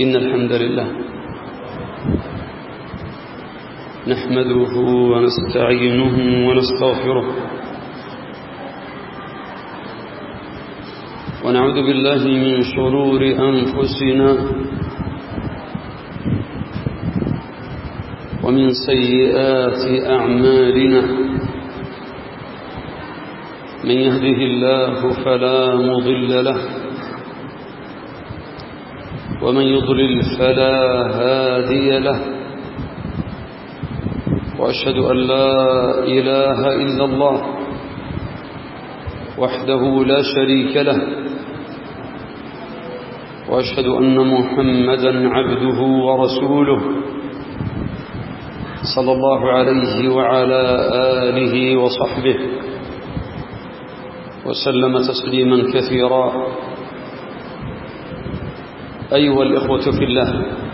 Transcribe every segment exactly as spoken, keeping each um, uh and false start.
إن الحمد لله نحمده ونستعينه ونستغفره ونعوذ بالله من شرور أنفسنا ومن سيئات أعمالنا من يهده الله فلا مضل له ومن يضلل فلا هادي له وأشهد أن لا إله إلا الله وحده لا شريك له وأشهد أن محمدا عبده ورسوله صلى الله عليه وعلى آله وصحبه وسلم تسليما كثيرا. أيها الإخوة في الله،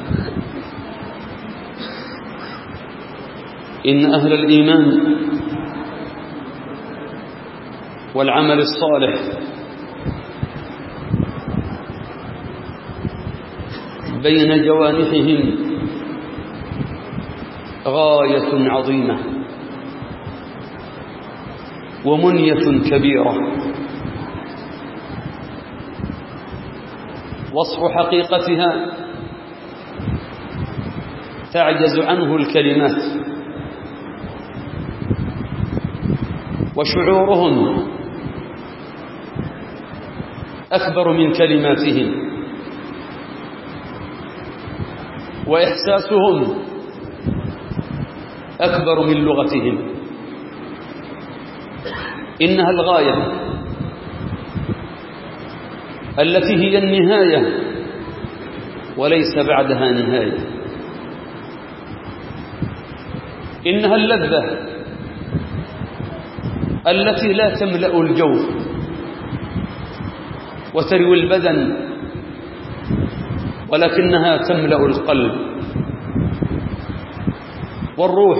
إن أهل الإيمان والعمل الصالح بين جوانحهم غاية عظيمة ومنية كبيرة، وصف حقيقتها تعجز عنه الكلمات، وشعورهم أكبر من كلماتهم، وإحساسهم أكبر من لغتهم. إنها الغاية التي هي النهاية وليس بعدها نهاية. إنها اللذة التي لا تملأ الجوف وتروي البدن، ولكنها تملأ القلب والروح.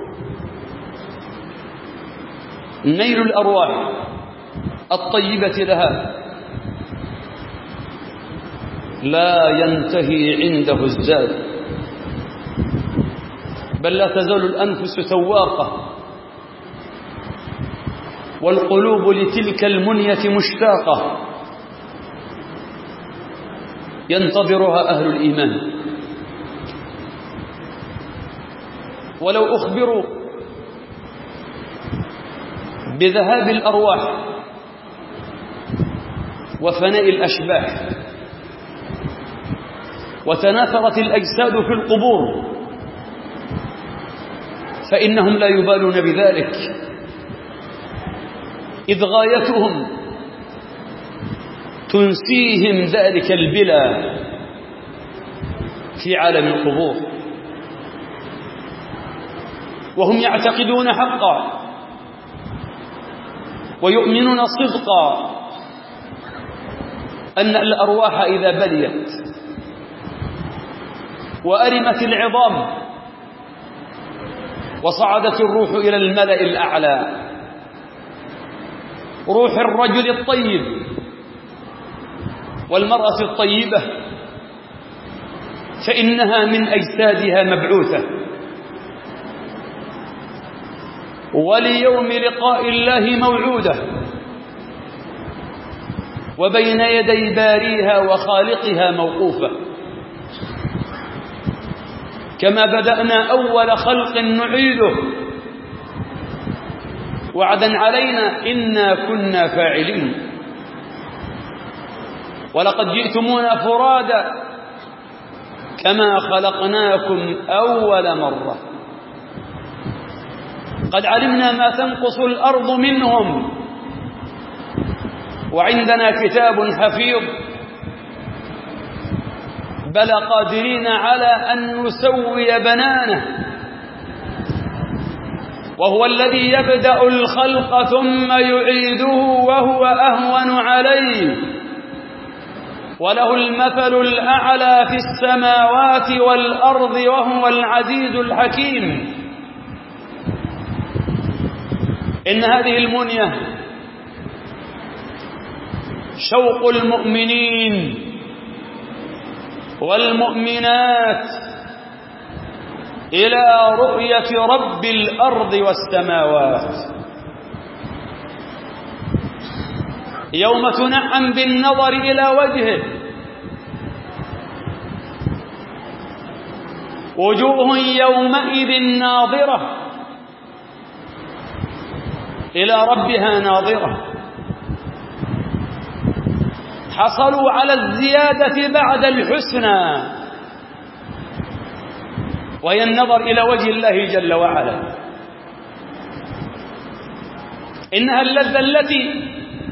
نيل الأرواح الطيبة لها لا ينتهي عنده الزاد، بل لا تزال الأنفس سواقة، والقلوب لتلك المنية مشتاقة ينتظرها أهل الإيمان. ولو أخبروا بذهاب الأرواح وفناء الأشباح وتناثرت الأجساد في القبور فإنهم لا يبالون بذلك، إذ غايتهم تنسيهم ذلك البلا في عالم القبور، وهم يعتقدون حقا ويؤمنون صدقا أن الأرواح إذا بليت وأرمت العظام وصعدت الروح إلى الملأ الأعلى، روح الرجل الطيب والمرأة الطيبة، فإنها من أجسادها مبعوثة وليوم لقاء الله موعودة، وبين يدي باريها وخالقها موقوفة. كما بدأنا أول خلق نعيده وعدا علينا إنا كنا فاعلين. ولقد جئتمونا فرادا كما خلقناكم أول مرة، قد علمنا ما تنقص الأرض منهم وعندنا كتاب حفيظ، بل قادرين على أن نسوي بنانه، وهو الذي يبدأ الخلق ثم يعيده وهو أهون عليه، وله المثل الأعلى في السماوات والأرض وهو العزيز الحكيم. إن هذه المنية شوق المؤمنين والمؤمنات إلى رؤية رب الأرض والسماوات، يوم تنعم بالنظر إلى وجهه، وجوه يومئذ ناظرة إلى ربها ناظرة، حصلوا على الزيادة بعد الحسنى، وهي النظر إلى وجه الله جل وعلا. إنها اللذة التي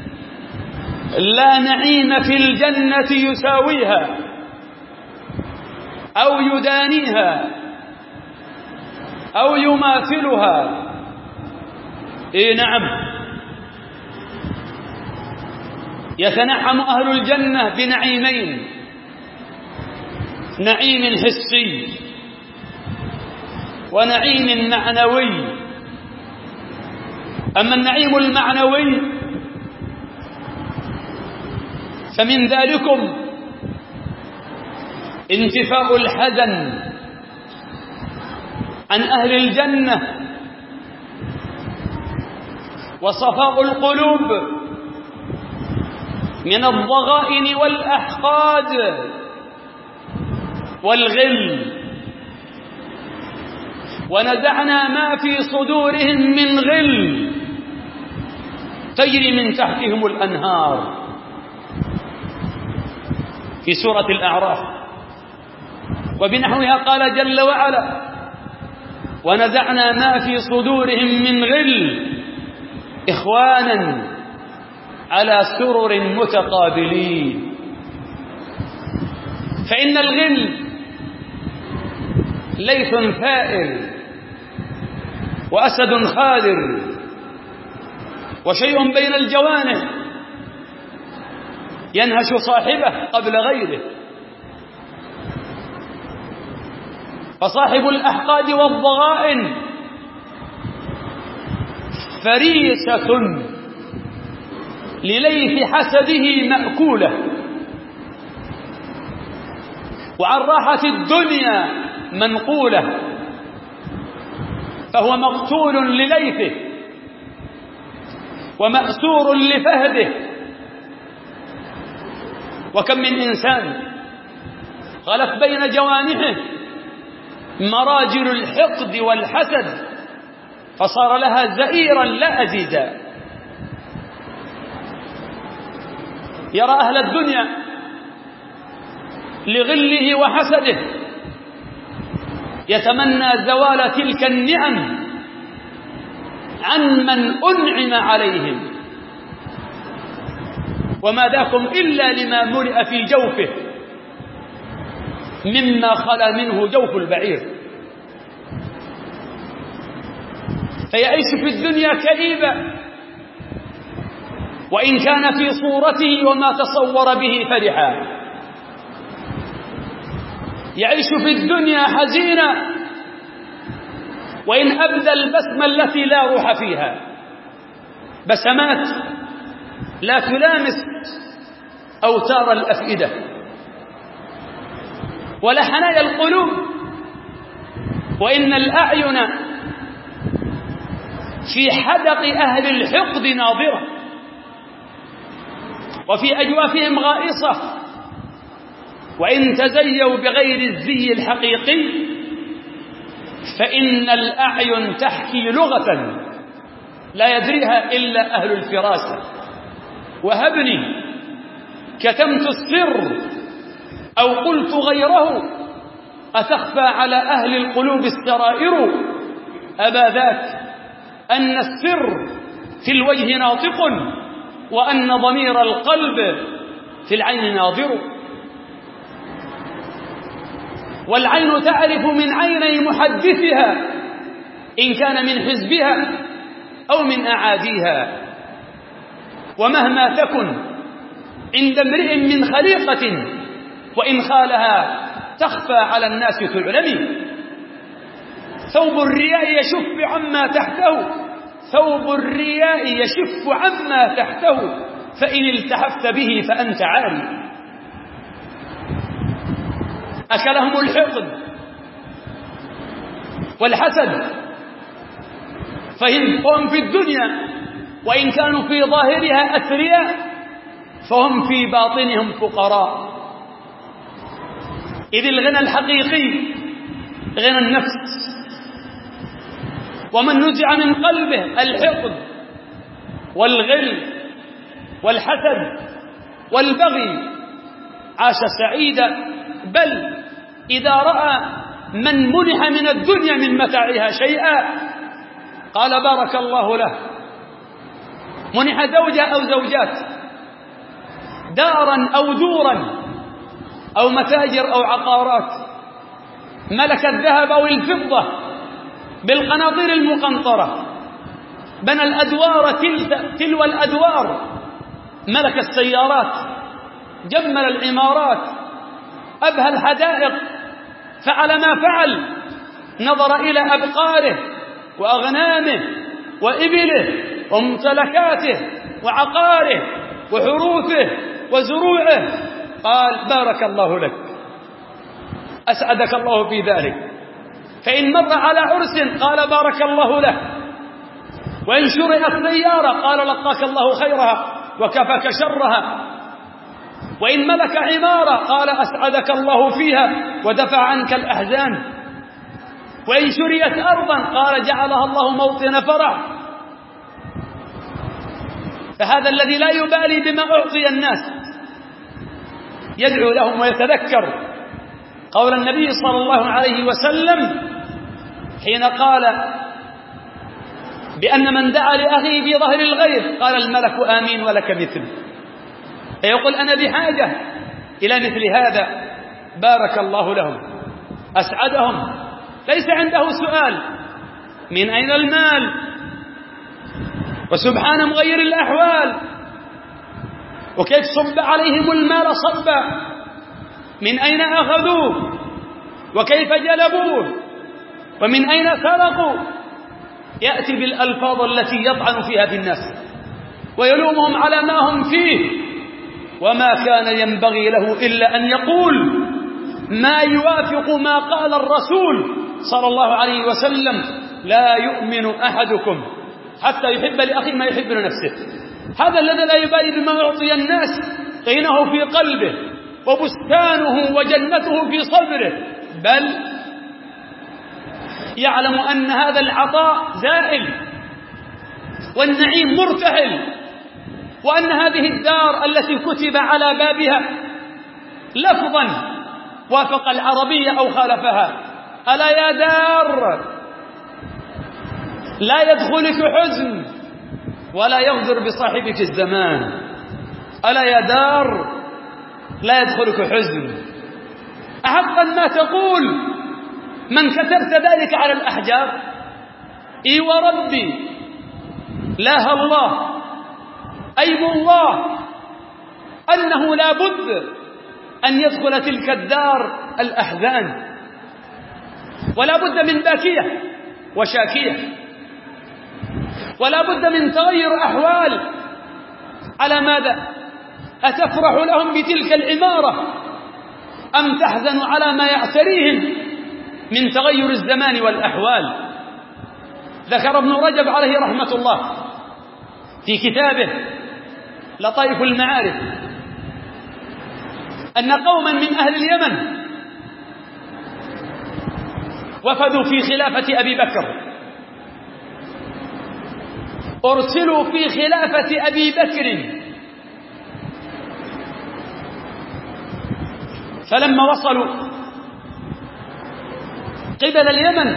لا نعيم في الجنة يساويها أو يدانيها أو يماثلها. إيه نعم، يتنعم أهل الجنة بنعيمين: نعيم حسي ونعيم معنوي. أما النعيم المعنوي فمن ذلكم انتفاء الحزن عن أهل الجنة وصفاء القلوب من الضغائن والأحقاد والغل، ونزعنا ما في صدورهم من غل تجري من تحتهم الأنهار في سورة الأعراف. وبنحوها قال جل وعلا: ونزعنا ما في صدورهم من غل إخوانا على سرر متقابلين. فإن الغل ليث ثائر وأسد خادر وشيء بين الجوانح ينهش صاحبه قبل غيره. فصاحب الأحقاد والضغائن فريسة لليث حسده مأكولة، وعن راحة الدنيا منقولة، فهو مقتول لليثه ومأسور لفهده. وكم من إنسان غلت بين جوانحه مراجل الحقد والحسد فصار لها زئيرا لا أزيدا. يرى أهل الدنيا لغله وحسده يتمنى زوال تلك النعم عن من أنعم عليهم، وما ذاكم إلا لما ملئ في جوفه مما خلا منه جوف البعير. فيعيش في الدنيا كئيبا، وإن كان في صورته وما تصور به فرحا. يعيش في الدنيا حزينا، وإن أبدى البسمة التي لا روح فيها، بسمات لا تلامس أوتار الأفئدة ولا حنايا القلوب. وإن الأعين في حدق أهل الحقد ناظرة، وفي أجوافهم غائصة، وإن تزيوا بغير الزي الحقيقي فإن الأعين تحكي لغة لا يدريها إلا أهل الفراسة. وهبني كتمت السر أو قلت غيره، أتخفى على أهل القلوب السرائر. أبا ذاك أن السر في الوجه ناطق، وأن ضمير القلب في العين ناظر. والعين تعرف من عيني محدثها إن كان من حزبها أو من أعاديها. ومهما تكن عند امرئ من خليقة وإن خالها تخفى على الناس تعلمي. ثوب الرياء يشف عما تحته، ثوب الرياء يشف عما تحته، فإن التحفت به فأنت عاري. أكلهم الحقد والحسد، فهم في الدنيا وإن كانوا في ظاهرها أثرياء فهم في باطنهم فقراء. إذ الغنى الحقيقي غنى النفس، ومن نزع من قلبه الحقد والغل والحسد والبغي عاش سعيدا، بل إذا رأى من منح من الدنيا من متاعها شيئا قال بارك الله له. منح زوجة أو زوجات، دارا أو دورا أو متاجر أو عقارات، ملك الذهب أو الفضة بالقناطير المقنطرة، بنى الأدوار تلو الأدوار، ملك السيارات، جمل العمارات، أبهى الحدائق، فعل ما فعل، نظر إلى أبقاره وأغنامه وإبله وممتلكاته وعقاره وحروثه وزروعه، قال بارك الله لك، أسعدك الله في ذلك. فإن مر على عرس قال بارك الله له، وإن شرعت سيارة قال لقاك الله خيرها وكفاك شرها، وإن ملك عمارة قال أسعدك الله فيها ودفع عنك الأحزان، وإن شريت أرضا قال جعلها الله موطن فرح. فهذا الذي لا يبالي بما أعطي الناس يدعو لهم ويتذكر قول النبي صلى الله عليه وسلم حين قال بأن من دعا لأخيه في ظهر الغيب قال الملك آمين ولك مثل، فيقول أنا بحاجة إلى مثل هذا، بارك الله لهم، أسعدهم، ليس عنده سؤال من أين المال، وسبحان مغير الأحوال، وكيف صب عليهم المال صبا، من أين أخذوه وكيف جلبوه ومن أين سرقوا، يأتي بالألفاظ التي يطعن فيها في الناس ويلومهم على ما هم فيه، وما كان ينبغي له إلا أن يقول ما يوافق ما قال الرسول صلى الله عليه وسلم: لا يؤمن أحدكم حتى يحب لأخيه ما يحب لنفسه. هذا الذي لا يبالي بما أعطي الناس، غناه في قلبه وبستانه وجنته في صدره، بل يعلم أن هذا العطاء زائل والنعيم مرتحل، وأن هذه الدار التي كتب على بابها لفظا وافق العربية أو خالفها: ألا يا دار لا يدخلك حزن ولا يغدر بصاحبك الزمان، ألا يا دار لا يدخلك حزن. أحقا ما تقول من كتبت ذلك على الأحجار؟ إي وربي لا الله أيم الله أنه لا بد أن يدخل تلك الدار الأحزان، ولا بد من باكية وشاكية، ولا بد من تغير أحوال. على ماذا؟ أتفرح لهم بتلك العمارة أم تحزن على ما يعتريهم من تغير الزمان والأحوال؟ ذكر ابن رجب عليه رحمة الله في كتابه لطائف المعارف أن قوما من أهل اليمن وفدوا في خلافة أبي بكر، أرسلوا في خلافة أبي بكر، فلما وصلوا قبل اليمن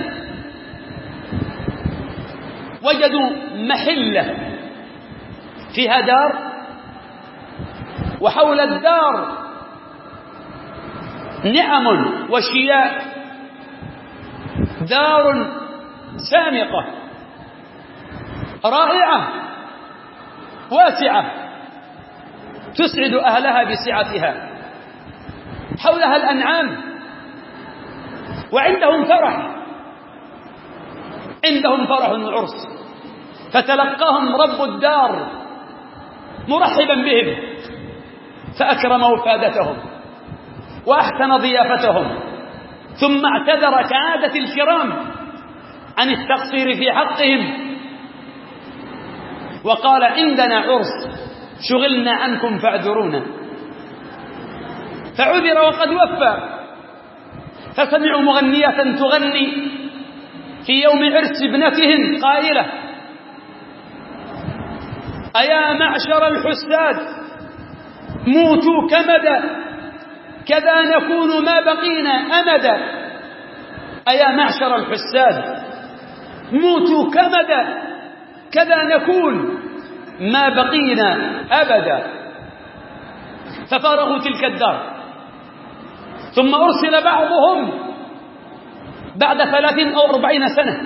وجدوا محلة فيها دار، وحول الدار نعم وشياء، دار سامقة رائعة واسعة تسعد أهلها بسعتها، حولها الأنعام، وعندهم فرح، عندهم فرح وعرس. فتلقاهم رب الدار مرحبا بهم، فأكرم وفادتهم وأحسن ضيافتهم ثم اعتذر كعادة الكرام عن التقصير في حقهم وقال عندنا عرس شغلنا عنكم فاعذرونا، فعذر وقد وفى. فسمعوا مغنية تغني في يوم عرس ابنتهم قائلة: أيا معشر الحساد موتوا كمدا، كذا نكون ما بقينا أمدا. أيا معشر الحساد موتوا كمدا، كذا نكون ما بقينا أبدا. ففارغوا تلك الدار، ثم أرسل بعضهم بعد ثلاثين أو أربعين سنة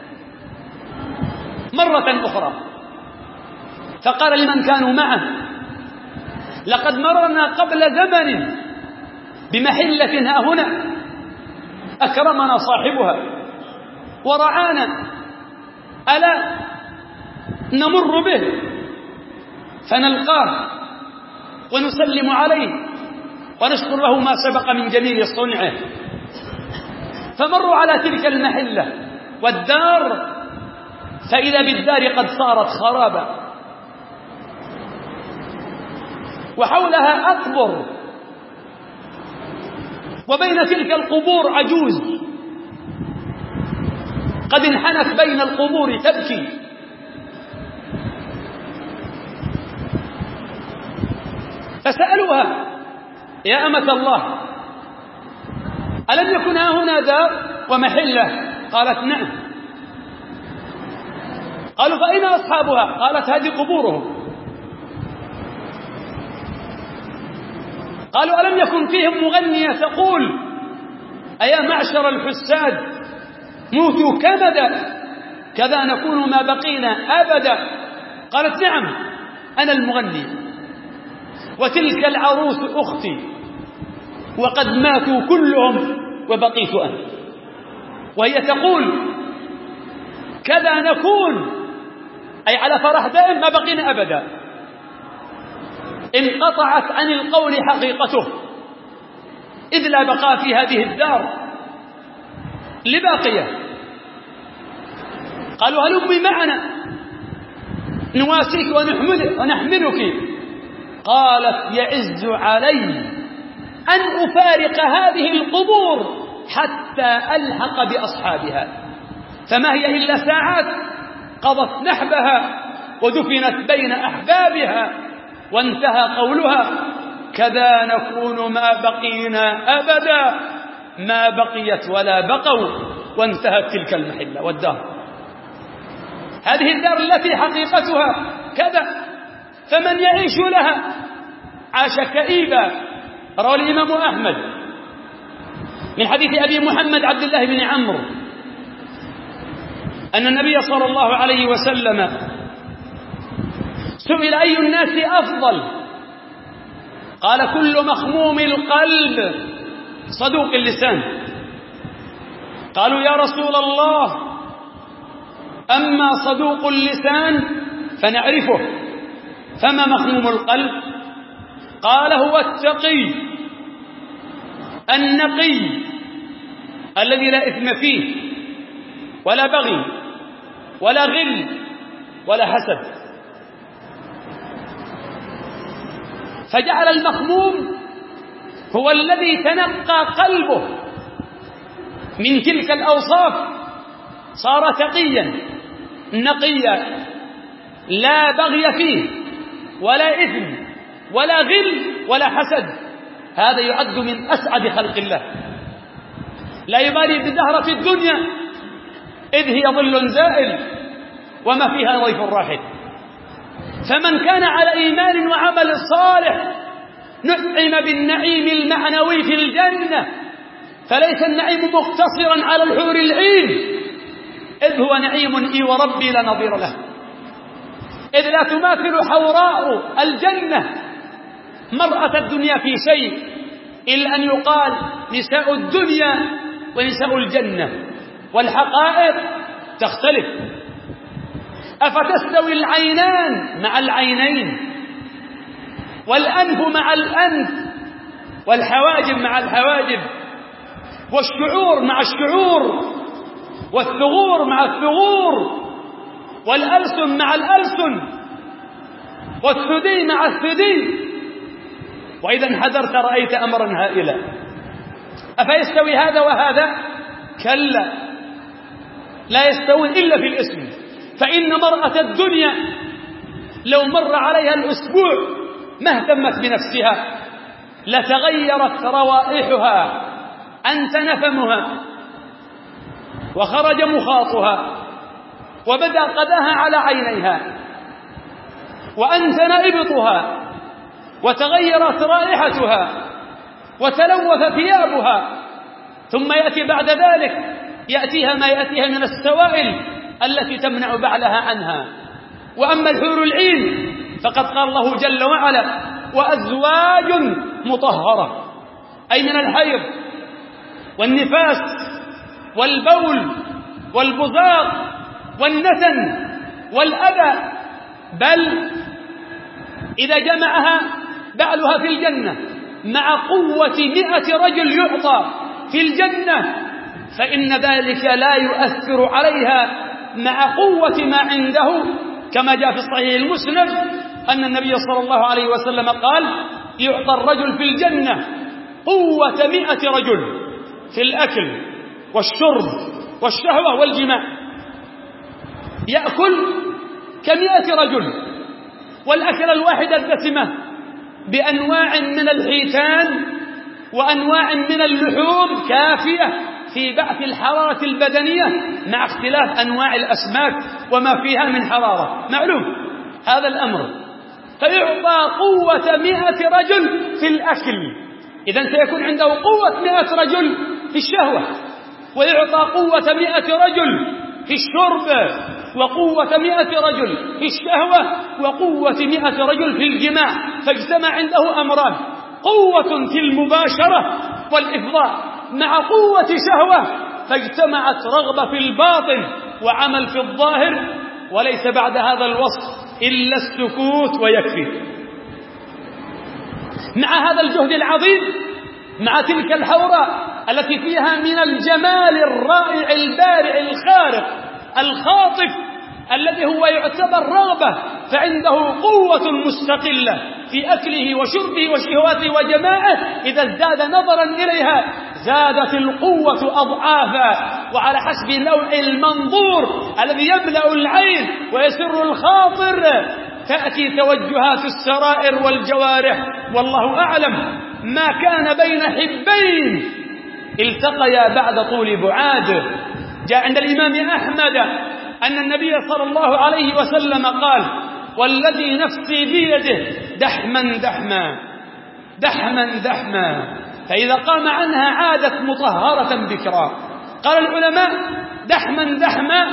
مرة أخرى، فقال لمن كانوا معه: لقد مررنا قبل زمن بمحلة ها هنا أكرمنا صاحبها ورعانا، ألا نمر به فنلقاه ونسلم عليه ونشكر له ما سبق من جميل صنعه. فمروا على تلك المحلة والدار، فإذا بالدار قد صارت خرابا، وحولها أقبر، وبين تلك القبور عجوز قد انحنت بين القبور تبكي. فسألوها: يا أمة الله، ألم يكن هنا دار ومحلة؟ قالت: نعم. قالوا: فأين أصحابها؟ قالت: هذه قبورهم. قالوا: ألم يكن فيهم مغنية تقول: أيا معشر الحساد موتوا كمدا، كذا نكون ما بقينا أبدا؟ قالت: نعم، أنا المغني، وتلك العروس أختي، وقد ماتوا كلهم وبقيت أنا. وهي تقول: كذا نكون، أي على فرح دائم ما بقينا أبدا. انقطعت عن القول حقيقته، إذ لا بقاء في هذه الدار لباقية. قالوا: هلمي معنا نواسيك ونحملك. قالت: يعز علي أن أفارق هذه القبور حتى ألحق بأصحابها، فما هي إلا ساعات قضت نحبها ودفنت بين أحبابها، وانتهى قولها: كذا نكون ما بقينا أبدا، ما بقيت ولا بقوا، وانتهت تلك المحلة والدار. هذه الدار التي حقيقتها كذا، فمن يعيش لها عاش كئيبا. روى الإمام أحمد من حديث أبي محمد عبد الله بن عمرو أن النبي صلى الله عليه وسلم سئل: أي الناس أفضل؟ قال: كل مخموم القلب صدوق اللسان. قالوا: يا رسول الله، أما صدوق اللسان فنعرفه، فما مخموم القلب؟ قال: هو التقي النقي الذي لا إثم فيه ولا بغي ولا غل ولا حسد. فجعل المخموم هو الذي تنقى قلبه من تلك الأوصاف، صار تقيا نقيا لا بغي فيه ولا إثم ولا غل ولا حسد. هذا يعد من أسعد خلق الله، لا يبالي بزهرة الدنيا إذ هي ظل زائل وما فيها ضيف راحل. فمن كان على إيمان وعمل صالح نعم بالنعيم المعنوي في الجنة، فليس النعيم مقتصرا على الحور العين، إذ هو نعيم إي وربي لا نظير له، إذ لا تماثل حوراء الجنة مرأة الدنيا في شيء، إلا أن يقال نساء الدنيا ونساء الجنة، والحقائق تختلف. أفتستوي العينان مع العينين، والأنف مع الأنف، والحواجب مع الحواجب؟ والشعور مع الشعور، والثغور مع الثغور، والألسن مع الألسن، والثدي مع الثدي. وإذا انحدرت رأيت أمرا هائلا. أفيستوي هذا وهذا؟ كلا، لا يستوون إلا في الاسم. فإن مرأة الدنيا لو مر عليها الأسبوع ما اهتمت بنفسها لتغيرت روائحها، أنتن فمها وخرج مخاطها وبدأ قداها على عينيها وأنتن إبطها وتغيرت رائحتها وتلوث ثيابها، ثم يأتي بعد ذلك يأتيها ما يأتيها من السوائل التي تمنع بعلها عنها. وأما الحور العين فقد قال الله جل وعلا: وأزواج مطهرة، أي من الحيض والنفاس والبول والبزاق والنتن والأذى. بل إذا جمعها بعلها في الجنة مع قوة مئة رجل يعطى في الجنة فإن ذلك لا يؤثر عليها مع قوة ما عنده، كما جاء في الصحيح المسند أن النبي صلى الله عليه وسلم قال: يعطى الرجل في الجنة قوة مئة رجل في الأكل والشرب والشهوة والجماع، يأكل كمئة رجل، والأكل الواحدة الدسمة بأنواع من الحيتان وأنواع من اللحوم كافية في بعث الحرارة البدنية مع اختلاف أنواع الأسماك وما فيها من حرارة، معلوم هذا الأمر. فيعطى قوة مئة رجل في الأكل، إذن سيكون عنده قوة مئة رجل في الشهوة، ويعطى قوة مئة رجل في الشرب، وقوة مئة رجل في الشهوة، وقوة مئة رجل في الجماع. فاجتمع عنده أمران: قوة في المباشرة والإفضاء مع قوة شهوة، فاجتمعت رغبة في الباطن وعمل في الظاهر، وليس بعد هذا الوصف إلا السكوت ويكفي. مع هذا الجهد العظيم، مع تلك الحوراء التي فيها من الجمال الرائع البارع الخارق الخاطف الذي هو يعتبر رغبة، فعنده قوة مستقلة في أكله وشربه وشهواته وجماعه، إذا ازداد نظرا إليها زادت القوة أضعافا، وعلى حسب نوع المنظور الذي يملأ العين ويسر الخاطر تأتي توجهات السرائر والجوارح. والله أعلم ما كان بين حبين التقيا بعد طول بعاد. جاء عند الإمام أحمد أن النبي صلى الله عليه وسلم قال: والذي نفسي بيده دحما دحما دحما دحما، فإذا قام عنها عادت مطهرة بكرا. قال العلماء: دحما دحما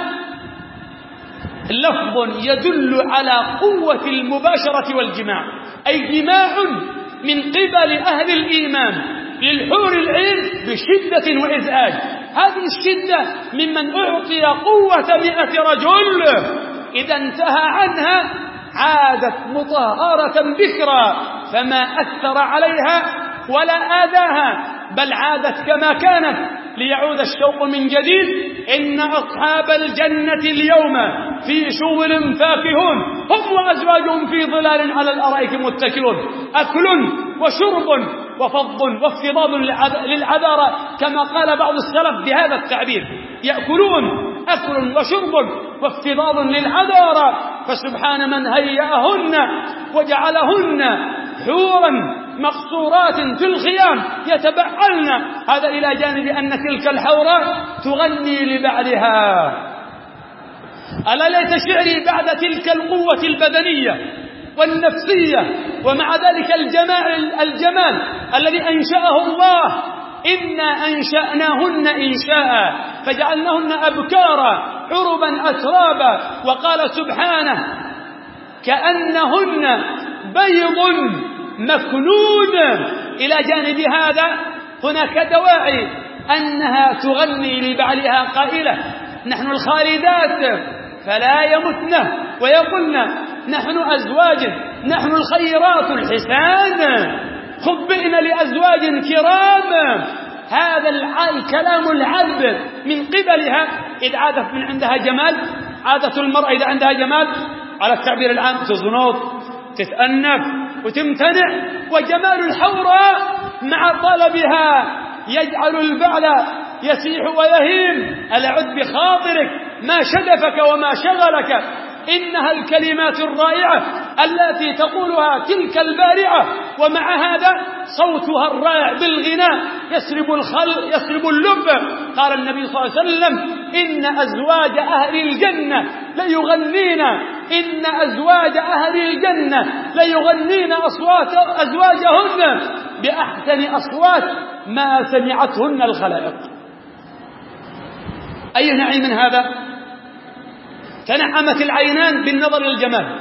لفظ يدل على قوة المباشرة والجماع، أي جماع من قبل أهل الإيمان للحور العين بشدة وإزعاج. هذه الشدة ممن أعطي قوة مئة رجل، إذا انتهى عنها عادت مطهرة بكرا، فما أثر عليها ولا آذاها، بل عادت كما كانت ليعود الشوق من جديد. إن أصحاب الجنة اليوم في شغل فاكهون، هم وأزواجهم في ظلال على الأرائك متكئون، أكل وشرب وفض وافتضاض للعذارى، كما قال بعض السلف بهذا التعبير: يأكلون أكل وشرب وافتضاض للعذارى. فسبحان من هيأهن وجعلهن حورا مقصورات في الخيام يتبعلن. هذا إلى جانب أن تلك الحوراء تغني لبعلها. ألا ليت شعري بعد تلك القوة البدنية والنفسية ومع ذلك الجمال, الجمال الذي أنشأه الله. إنا أنشأناهن إنشاء فجعلناهن أبكارا عربا أترابا. وقال سبحانه: كأنهن بيض مكنون. إلى جانب هذا هناك دواعي أنها تغني لبعلها قائلة: نحن الخالدات فلا يمتن، ويقولن نحن أزواج، نحن الخيرات الحسان، خبئنا لأزواج كرام هذا الكلام العذب من قبلها، إذ عادت من عندها جمال. عادة المرأة إذا عندها جمال على التعبير العام تزنط تتأنف وتمتنع، وجمال الحوراء مع طلبها يجعل البعل يسيح ويهيم. ألا عد بخاطرك ما شغفك وما شغلك. إنها الكلمات الرائعة التي تقولها تلك البارعة، ومع هذا صوتها الرائع بالغناء يسرب الخل يسرب اللب. قال النبي صلى الله عليه وسلم: إن أزواج أهل الجنة ليغنين إن أزواج أهل الجنة ليغنين أصوات أزواجهن بأحسن أصوات ما سمعتهن الخلائق. أي نعيم هذا؟ تنعمت العينان بالنظر للجمال،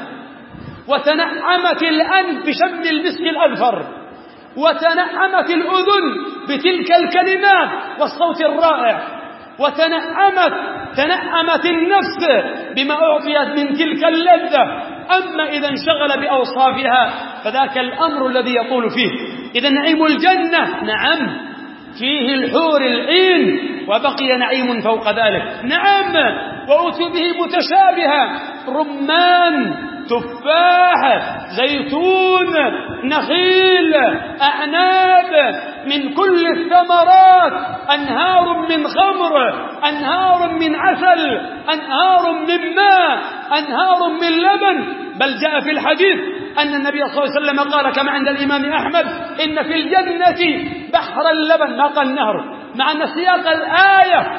وتنعمت الأنف بشم المسك الأذفر، وتنعمت الأذن بتلك الكلمات والصوت الرائع، وتنعمت تنعمت النفس بما أعطيت من تلك اللذة. أما إذا انشغل بأوصافها فذاك الأمر الذي يطول فيه. إذا نعيم الجنة نعم فيه الحور العين، وبقي نعيم فوق ذلك. نعم وأتوا به متشابها: رمان، تفاح، زيتون، نخيل، أعناب، من كل الثمرات، أنهار من خمر، أنهار من عسل، أنهار من ماء، أنهار من لبن. بل جاء في الحديث أن النبي صلى الله عليه وسلم قال كما عند الإمام أحمد: إن في الجنة بحر اللبن، ما قال نهر، مع أن سياق الآية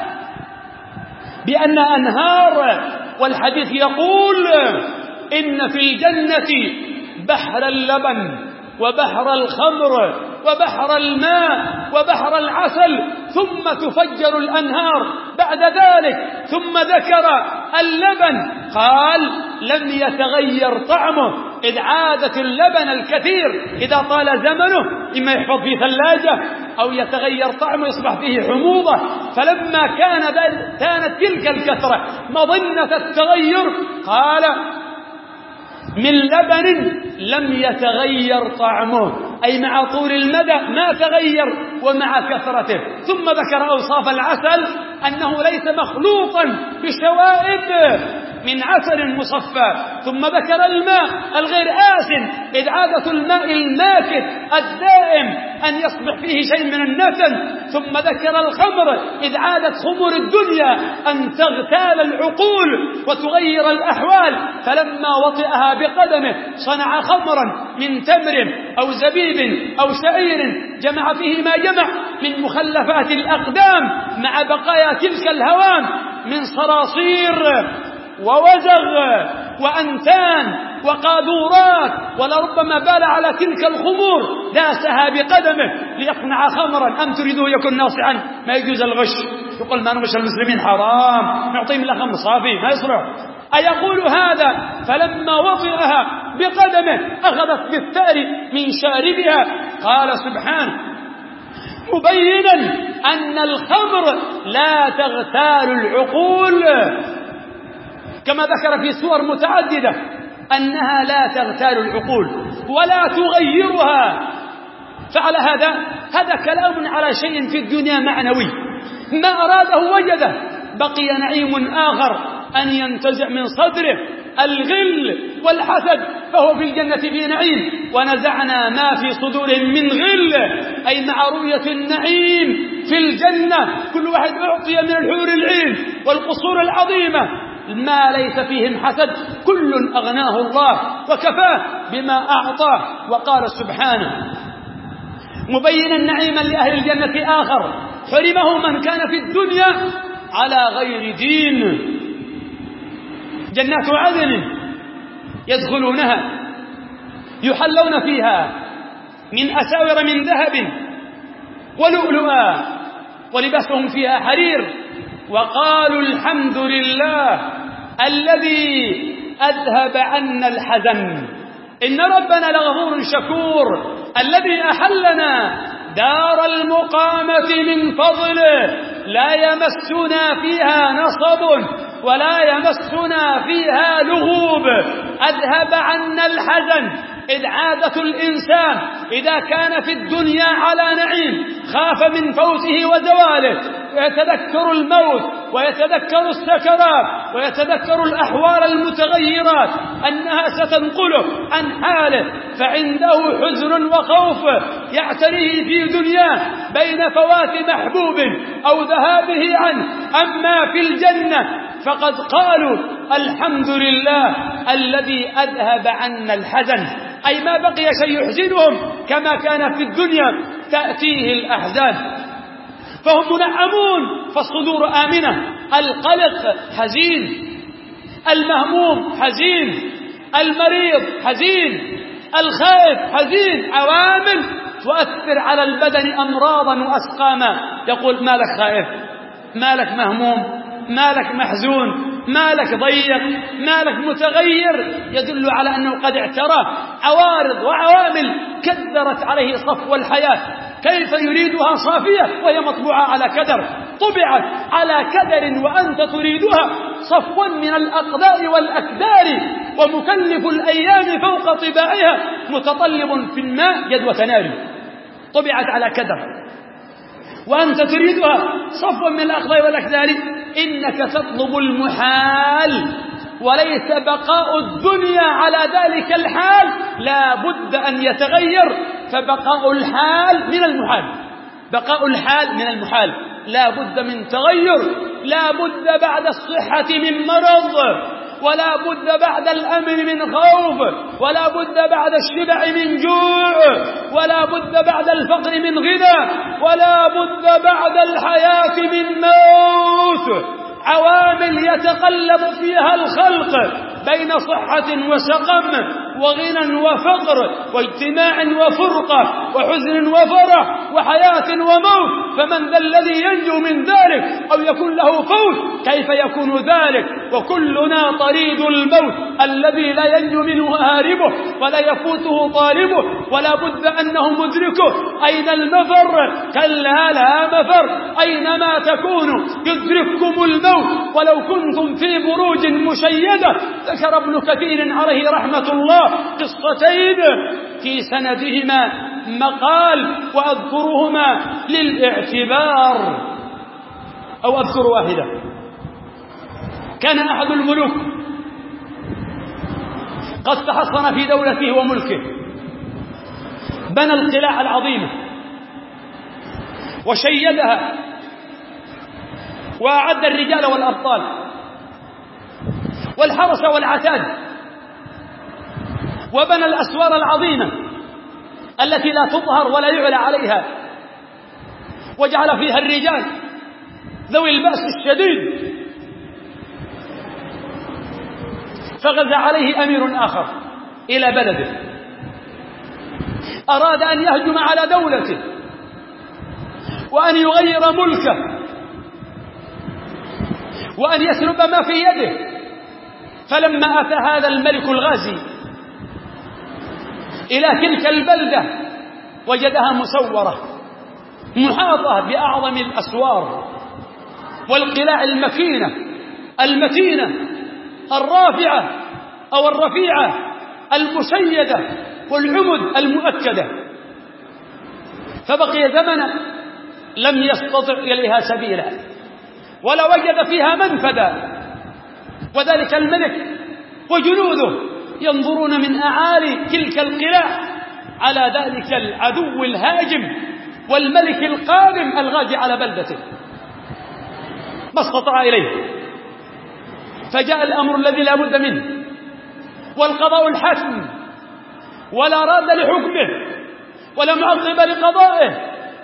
بأن أنهار، والحديث يقول إن في الجنة بحر اللبن وبحر الخمر وبحر الماء وبحر العسل، ثم تفجر الأنهار بعد ذلك. ثم ذكر اللبن قال: لم يتغير طعمه، إذ عادة اللبن الكثير إذا طال زمنه إما يحفظ في ثلاجة أو يتغير طعمه يصبح فيه حموضة. فلما كان كانت تلك الكثرة مظنة التغير قال: من لبن لم يتغير طعمه، أي مع طول المدى ما تغير ومع كثرته. ثم ذكر أوصاف العسل أنه ليس مخلوطا بشوائب من عسل مصفى. ثم ذكر الماء الغير آسن، إذ عادة الماء الماكث الدائم أن يصبح فيه شيء من النتن. ثم ذكر الخمر، إذ عادت خمر الدنيا أن تغتال العقول وتغير الأحوال. فلما وطئها بقدمه صنع خمرا من تمر أو زبيب أو شعير، جمع فيه ما جمع من مخلفات الأقدام مع بقايا تلك الهوام من صراصير ووزغ وأنتان وقاذورات، ولربما بال على تلك الخمور داسها بقدمه ليصنع خمرا. أم تريده يكون ناصعا؟ ما يجوز الغش، يقول ما نغش المسلمين حرام، نعطيهم إلا خمر صافي ما يصلح. أيقول هذا؟ فلما وطئها بقدمه أخذت بالثأر من شاربها. قال سبحانه مبينا أن الخمر لا تغتال العقول، كما ذكر في سور متعددة أنها لا تغتال العقول ولا تغيرها. فعلى هذا هذا كلام على شيء في الدنيا معنوي، ما أراده وجده. بقي نعيم آخر أن ينتزع من صدره الغل والحسد، فهو في الجنة في نعيم. ونزعنا ما في صدورهم من غل، أي مع رؤية النعيم في الجنة. كل واحد أعطي من الحور العين والقصور العظيمة ما ليس فيهم حسد، كل أغناه الله وكفاه بما أعطاه. وقال سبحانه مبينا نعيما لأهل الجنة آخر حرمه من كان في الدنيا على غير دين. جنات عدن يدخلونها يحلون فيها من أساور من ذهب ولؤلؤا ولباسهم فيها حرير. وقالوا الحمد لله الذي أذهب عنا الحزن إن ربنا لغفور شكور، الذي أحلنا دار المقامة من فضله لا يمسنا فيها نصب ولا يمسنا فيها لغوب. أذهب عنا الحزن إذ عادة الإنسان إذا كان في الدنيا على نعيم خاف من فوته وزواله، ويتذكر الموت ويتذكر السكرات ويتذكر الأحوال المتغيرات أنها ستنقله عن حاله، فعنده حزن وخوف يعتريه في دنياه بين فوات محبوب أو ذهابه عنه. أما في الجنة فقد قالوا الحمد لله الذي أذهب عنا الحزن، أي ما بقي شيء يحزنهم كما كان في الدنيا تأتيه الأحزان، فهم منعمون فالصدور آمنة. القلق حزين، المهموم حزين، المريض حزين، الخائف حزين، عوامل تؤثر على البدن أمراضا وأسقاما. يقول مالك خائف، مالك مهموم، مالك محزون، مالك ضيق، مالك متغير، يدل على أنه قد اعتراه عوارض وعوامل كدرت عليه صفو الحياة. كيف يريدها صافية وهي مطبوعة على كدر، طبعت على كدر وأنت تريدها صفوا من الأقدار والأكدار، ومكلف الأيام فوق طباعها متطلب في الماء جدوى نار. طبعت على كدر وأنت تريدها صفوا من الأقدار والأكدار. إنك تطلب المحال وليس بقاء الدنيا على ذلك الحال، لا بد أن يتغير، فبقاء الحال من المحال، بقاء الحال من المحال، لا بد من تغير، لا بد بعد الصحة من مرض، ولا بد بعد الأمن من خوف، ولا بد بعد الشبع من جوع، ولا بد بعد الفقر من غنى، ولا بد بعد الحياة من موت. عوامل يتقلب فيها الخلق بين صحة وسقم، وغنى وفقر، واجتماع وفرقة، وحزن وفرح، وحياة وموت. فمن ذا الذي ينجو من ذلك أو يكون له فوت؟ كيف يكون ذلك وكلنا طريد الموت الذي لا ينجو منه هاربه ولا يفوته طالبه، ولا بد أنه مدركه. أين المفر؟ كلا لا مفر، أينما تكونوا يدرككم الموت ولو كنتم في بروج مشيدة. ذكر ابن كثير عليه رحمة الله قصتين في سندهما مقال وأذكرهما للاعتبار، أو أذكر واحدة. كان أحد الملوك قد تحصن في دولته وملكه، بنى القلاع العظيمة وشيدها وأعد الرجال والأبطال والحرس والعتاد، وبنى الأسوار العظيمة التي لا تظهر ولا يعلى عليها، وجعل فيها الرجال ذوي البأس الشديد. فغزا عليه أمير آخر إلى بلده، أراد أن يهجم على دولته وأن يغير ملكه وأن يسلب ما في يده. فلما أتى هذا الملك الغازي إلى تلك البلدة وجدها مسورة محاطة بأعظم الأسوار والقلاع المكينة المتينة الرافعة أو الرفيعة المشيدة والعمد المؤكدة. فبقي زمنا لم يستطع إليها سبيلا ولا وجد فيها منفذا، وذلك الملك وجنوده ينظرون من أعالي تلك القلاع على ذلك العدو الهاجم والملك القادم الغازي على بلدته، ما استطاع إليه. فجاء الأمر الذي لا بد منه والقضاء الحتم، ولا راد لحكمه ولا معقب لقضائه.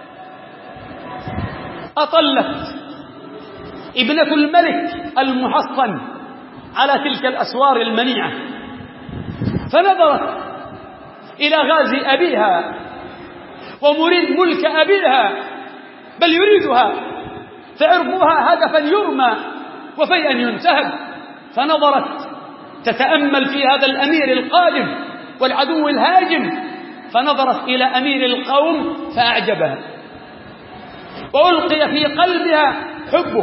أطلت ابنة الملك المحصن على تلك الأسوار المنيعة، فنظرت إلى غازي أبيها ومريد ملك أبيها، بل يريدها، فعرضها هدفا يرمى وفيئا ينتهب. فنظرت تتأمل في هذا الأمير القادم والعدو الهاجم، فنظرت إلى أمير القوم فأعجبها، وألقي في قلبها حبه،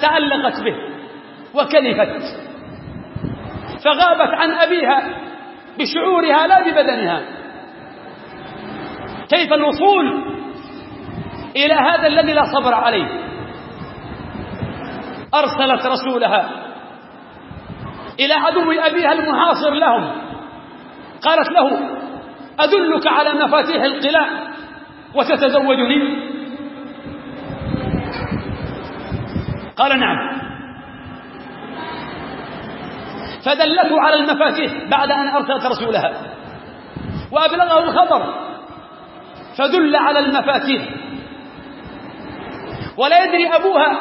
فتعلقت به وكلفت، فغابت عن أبيها بشعورها لا ببدنها. كيف الوصول إلى هذا الذي لا صبر عليه؟ أرسلت رسولها إلى عدو أبيها المحاصر لهم، قالت له: أدلك على مفاتيح القلاع وتتزوجني؟ قال: نعم. فدلته على المفاتيح بعد أن أرسلت رسولها وأبلغه الخبر، فدل على المفاتيح. ولا يدري أبوها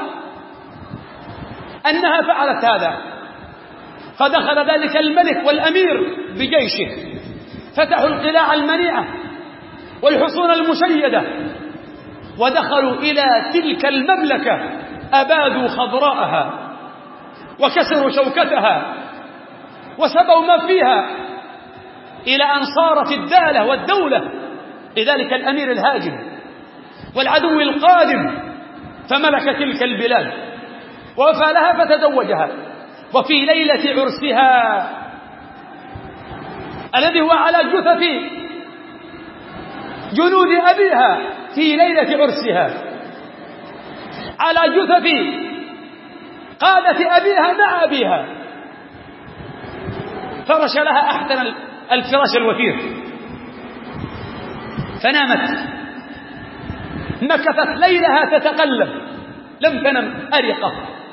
أنها فعلت هذا. فدخل ذلك الملك والأمير بجيشه، فتحوا القلاع المنيعة والحصون المشيدة، ودخلوا إلى تلك المملكة، أبادوا خضراءها وكسروا شوكتها وسبوا ما فيها، إلى أن صارت الدالة والدولة لذلك الأمير الهاجم والعدو القادم، فملك تلك البلاد ووفى لها فتزوجها. وفي ليلة عرسها الذي هو على جثث جنود أبيها، في ليلة عرسها على جثث قادة أبيها مع أبيها، فرش لها أحسن الفراش الوثير فنامت. مكثت ليلها تتقلب لم تنم أرقة.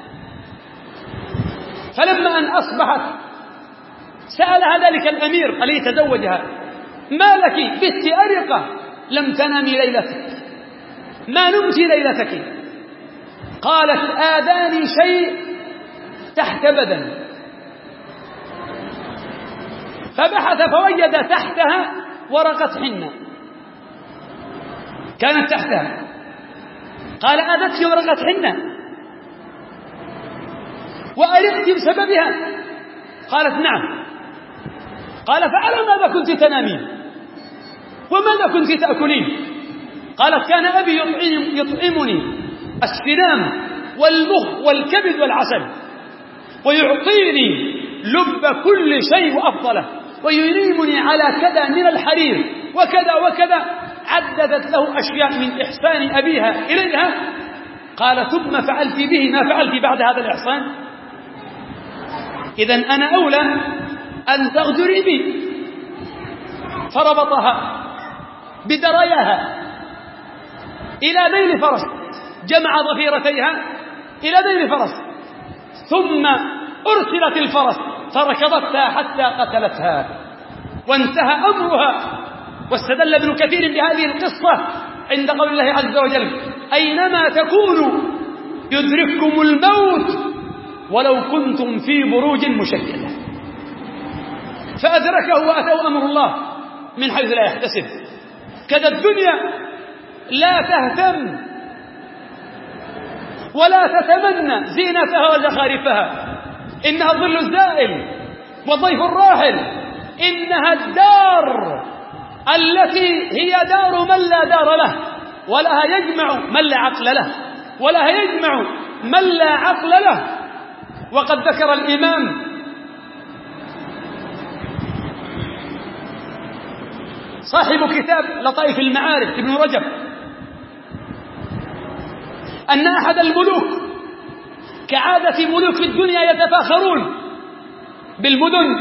فلما أن أصبحت سألها ذلك الأمير الذي تزوجها: ما لك بت أرقة لم تنامي ليلتك، ما نمت ليلتك؟ قالت: آذاني شيء تحت بدن. فبحث فوجد تحتها ورقة حنة كانت تحتها. قال: أذتك ورقة حنة وأرقت بسببها؟ قالت: نعم. قال: فعلى ماذا كنت تنامين وماذا كنت تأكلين؟ قالت: كان أبي يطعم يطعمني السنام والمخ والكبد والعسل، ويعطيني لب كل شيء وأفضله، وينيمني على كذا من الحرير وكذا وكذا. عددت له أشياء من إحسان أبيها إليها. قال: ثم فعلت به ما فعلت بعد هذا الإحسان؟ إذن أنا أولى أن تغدري بي. فربطها بدراياها إلى ذيل فرس، جمع ضفيرتيها إلى ذيل فرس، ثم أرسلت الفرس فركضتها حتى قتلتها وانتهى أمرها. واستدل ابن كثير بهذه القصة عند قول الله عز وجل: أينما تكونوا يدرككم الموت ولو كنتم في بروج مشيدة. فأدركه وأتوا أمر الله من حيث لا يحتسب. كذا الدنيا لا تهتم ولا تتمنى زينتها وزخارفها، إنها الظل الزائل والضيف الراحل، إنها الدار التي هي دار من لا دار له، ولها يجمع من لا عقل له، ولها يجمع من لا عقل له. وقد ذكر الإمام صاحب كتاب لطائف المعارف ابن رجب أن أحد الملوك كعادة ملوك الدنيا يتفاخرون بالمدن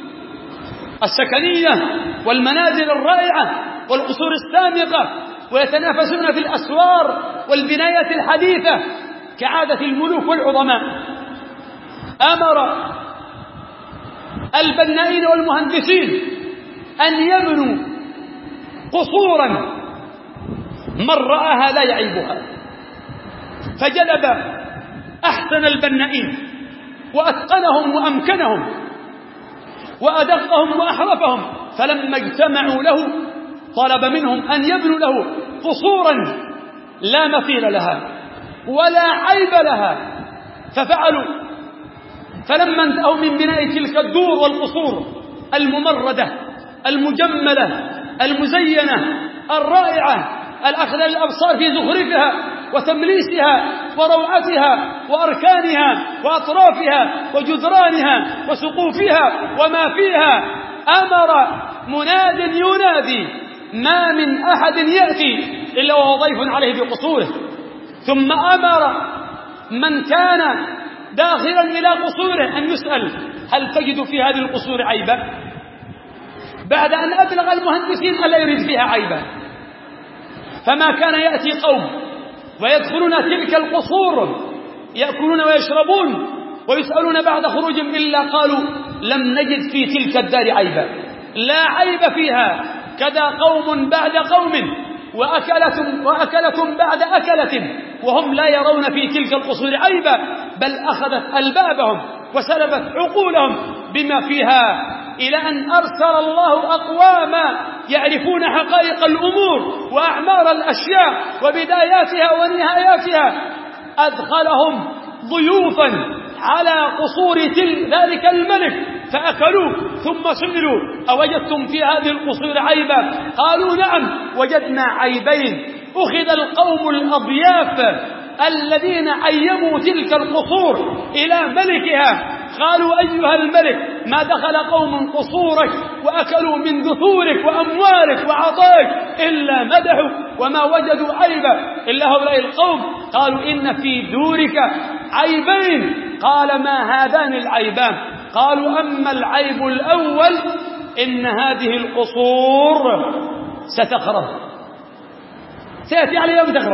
السكنية والمنازل الرائعة والقصور السامقة، ويتنافسون في الأسوار والبنايات الحديثة كعادة الملوك والعظماء. أمر البنائين والمهندسين أن يبنوا قصورا من رآها لا يعيبها، فجلب أحسن البنائين وأتقنهم وأمكنهم وأدقهم وأحرفهم، فلما اجتمعوا له طلب منهم أن يبنوا له قصورا لا مثيل لها ولا عيب لها، ففعلوا. فلما انتهوا من بناء تلك الدور والقصور الممردة المجملة المزينة الرائعة الأخذ للأبصار في زخرفها وتمليسها وروعتها وأركانها وأطرافها وجدرانها وسقوفها وما فيها، أمر مناد ينادي ما من أحد يأتي إلا وهو ضيف عليه بقصوره، ثم أمر من كان داخلا إلى قصوره أن يسأل هل تجد في هذه القصور عيبا، بعد أن أبلغ المهندسين ألا يريد فيها عيبا. فما كان يأتي قوم ويدخلون تلك القصور يأكلون ويشربون ويسألون بعد خروجهم إلا قالوا لم نجد في تلك الدار عيبا، لا عيب فيها، كذا قوم بعد قوم وأكلة, وأكلة بعد أكلة وهم لا يرون في تلك القصور عيبا، بل أخذت ألبابهم وسلبت عقولهم بما فيها، إلى أن أرسل الله أقواما يعرفون حقائق الأمور وأعمار الأشياء وبداياتها ونهاياتها، أدخلهم ضيوفا على قصور ذلك الملك فأكلوا ثم سئلوا أوجدتم في هذه القصور عيبا؟ قالوا نعم وجدنا عيبين. أخذ القوم الأضياف الذين عيموا تلك القصور إلى ملكها، قالوا أيها الملك ما دخل قوم قصورك وأكلوا من دثورك وأموالك وعطائك إلا مدحوا وما وجدوا عيبا إلا هؤلاء القوم. قالوا إن في دورك عيبين. قال ما هذان العيبان؟ قالوا أما العيب الأول إن هذه القصور ستخرب، سيأتي على يوم تخرب.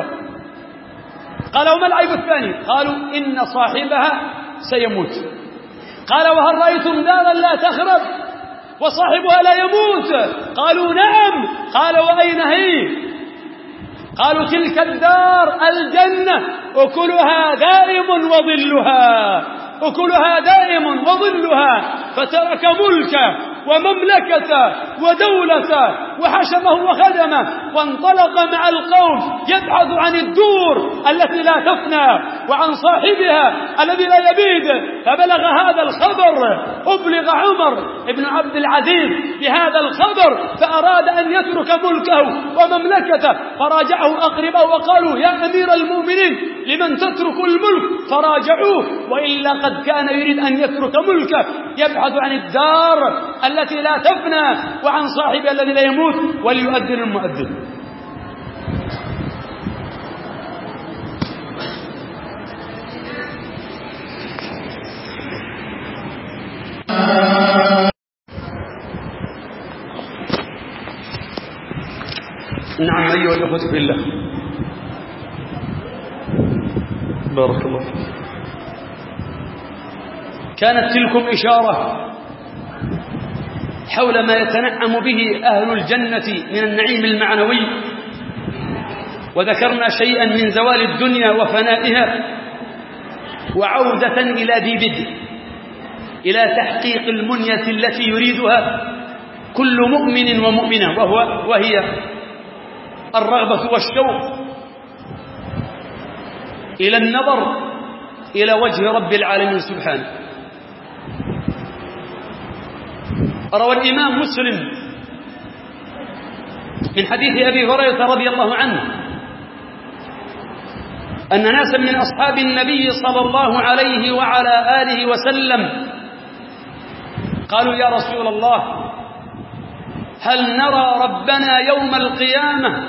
قالوا وما العيب الثاني؟ قالوا إن صاحبها سيموت. قال وهل رأيتم دارا لا تخرب وصاحبها لا يموت؟ قالوا نعم. قال وأين هي؟ قالوا تلك الدار الجنة أكلها دائم وظلها، أكلها دائم وظلها. فترك ملكه ومملكته ودولته وحشمه وخدمه وانطلق مع القوم يبحث عن الدور التي لا تفنى وعن صاحبها الذي لا يبيد. فبلغ هذا الخبر، أبلغ عمر بن عبد العزيز بهذا الخبر، فأراد أن يترك ملكه ومملكته، فراجعه أقرباء وقالوا يا أمير المؤمنين لمن تترك الملك؟ فراجعوه، وإلا قد كان يريد أن يترك ملكه يبحث عن الدار التي لا تفنى وعن صاحبها الذي لا يموت. وليؤذن المؤذن. نعم أيها الأخوة في الله، بارك الله فيك. كانت تلكم إشارة حول ما يتنعم به أهل الجنة من النعيم المعنوي، وذكرنا شيئا من زوال الدنيا وفنائها وعودة إلى ذي بدء، إلى تحقيق المنية التي يريدها كل مؤمن ومؤمنة، وهو وهي الرغبة والشوق إلى النظر إلى وجه رب العالمين سبحانه. روى الإمام مسلم من حديث أبي هريرة رضي الله عنه أن ناسا من أصحاب النبي صلى الله عليه وعلى آله وسلم قالوا يا رسول الله هل نرى ربنا يوم القيامة؟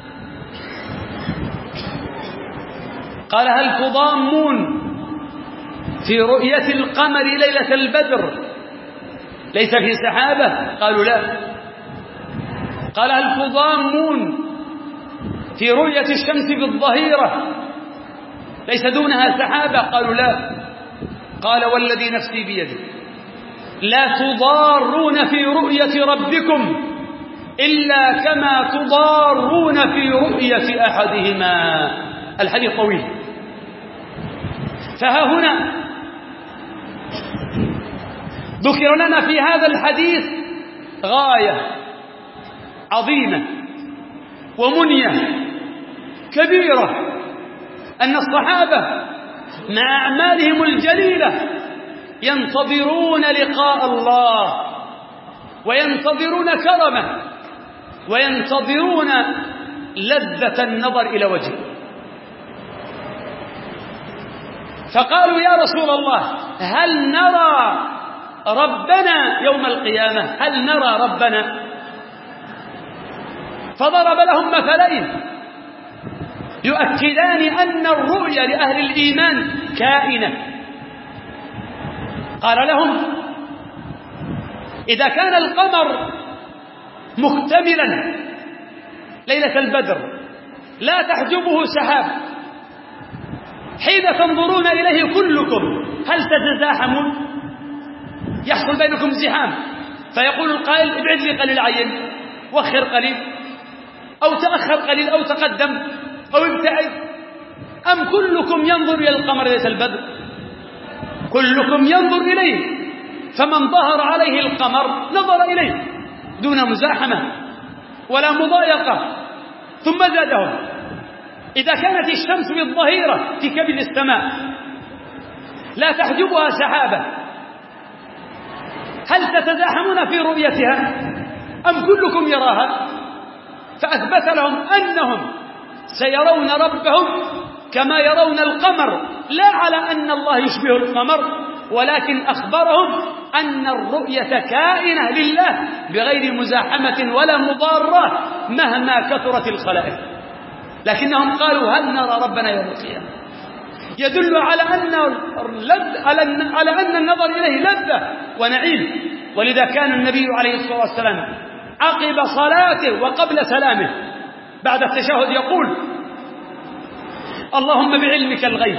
قال هل تضامون في رؤية القمر ليلة البدر ليس في سحابة؟ قالوا لا. قال هل تضامون في رؤية الشمس بالظهيرة ليس دونها سحابة؟ قالوا لا. قال والذي نفسي بيده لا تضارون في رؤية ربكم إلا كما تضارون في رؤية أحدهما. الحديث طويل، فها هنا ذكر لنا في هذا الحديث غاية عظيمة ومنية كبيرة، أن الصحابة مع أعمالهم الجليلة ينتظرون لقاء الله وينتظرون كرمه وينتظرون لذة النظر إلى وجهه. فقالوا يا رسول الله هل نرى ربنا يوم القيامة، هل نرى ربنا؟ فضرب لهم مثلين يؤكدان أن الرؤيا لأهل الإيمان كائنة. قال لهم: إذا كان القمر مكتملا ليلة البدر لا تحجبه سحاب، حين تنظرون إليه كلكم هل تتزاحمون؟ يحصل بينكم زحام، فيقول القائل: ابعد لي قليل عين، وخر قليل، أو تأخر قليل، أو تقدم، أو ابتعد. أم كلكم ينظر إلى القمر ليلة البدر؟ كلكم ينظر إليه، فمن ظهر عليه القمر نظر إليه دون مزاحمة ولا مضايقة. ثم زادهم: إذا كانت الشمس بالظهيرة في كبد السماء لا تحجبها سحابة، هل تتزاحمون في رؤيتها أم كلكم يراها؟ فأثبت لهم أنهم سيرون ربهم كما يرون القمر، لا على أن الله يشبه القمر، ولكن أخبرهم أن الرؤية كائنة لله بغير مزاحمة ولا مضارة مهما كثرت الخلائق. لكنهم قالوا: هل نرى ربنا يوم القيامة؟ يدل على أن على أن النظر إليه لذة ونعيم. ولذا كان النبي عليه الصلاة والسلام عقب صلاته وقبل سلامه بعد التشهد يقول: اللهم بعلمك الغيب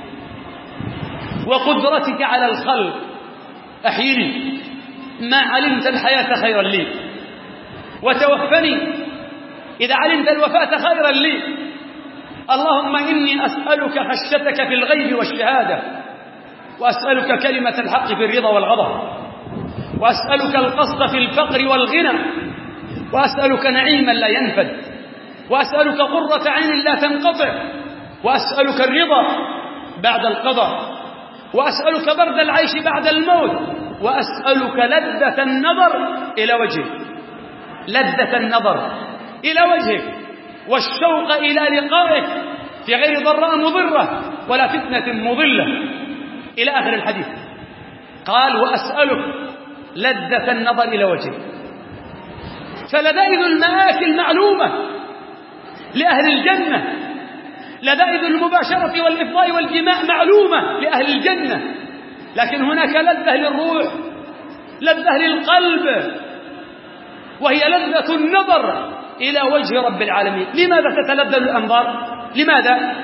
وقدرتك على الخلق أحيني ما علمت الحياة خيرا لي، وتوفني إذا علمت الوفاة خيرا لي. اللهم إني أسألك خشيتك في الغيب والشهادة، وأسألك كلمة الحق في الرضا والغضب، وأسألك القصد في الفقر والغنى، وأسألك نعيما لا ينفد، وأسألك قرة عين لا تنقطع، وأسألك الرضا بعد القضاء، وأسألك برد العيش بعد الموت، وأسألك لذة النظر إلى وجهك، لذة النظر إلى وجهك والشوق إلى لقائك في غير ضراء مضرة ولا فتنة مضلة، إلى آخر الحديث. قال: وأسألك لذة النظر إلى وجهك. فلذائذ المآكل معلومة لأهل الجنة، لذائذ المباشرة والإفضاء والجماع معلومة لأهل الجنة، لكن هناك لذة للروح، لذة للقلب، وهي لذة النظر إلى وجه رب العالمين. لماذا تتلذذ الأنظار؟ لماذا؟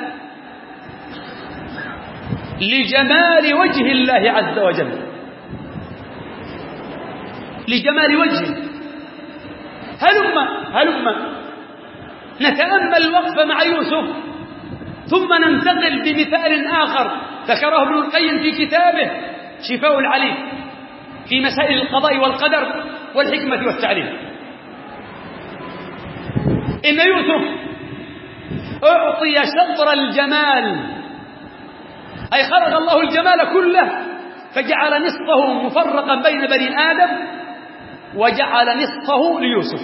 لجمال وجه الله عز وجل، لجمال وجهه. هلم هلم نتأمل وقفة مع يوسف، ثم ننتقل بمثال آخر ذكره ابن القيم في كتابه شفاء العليل في مسائل القضاء والقدر والحكمة والتعليم. إن يوسف أعطي شطر الجمال، أي خلق الله الجمال كله فجعل نصفه مفرقا بين بني آدم وجعل نصفه ليوسف،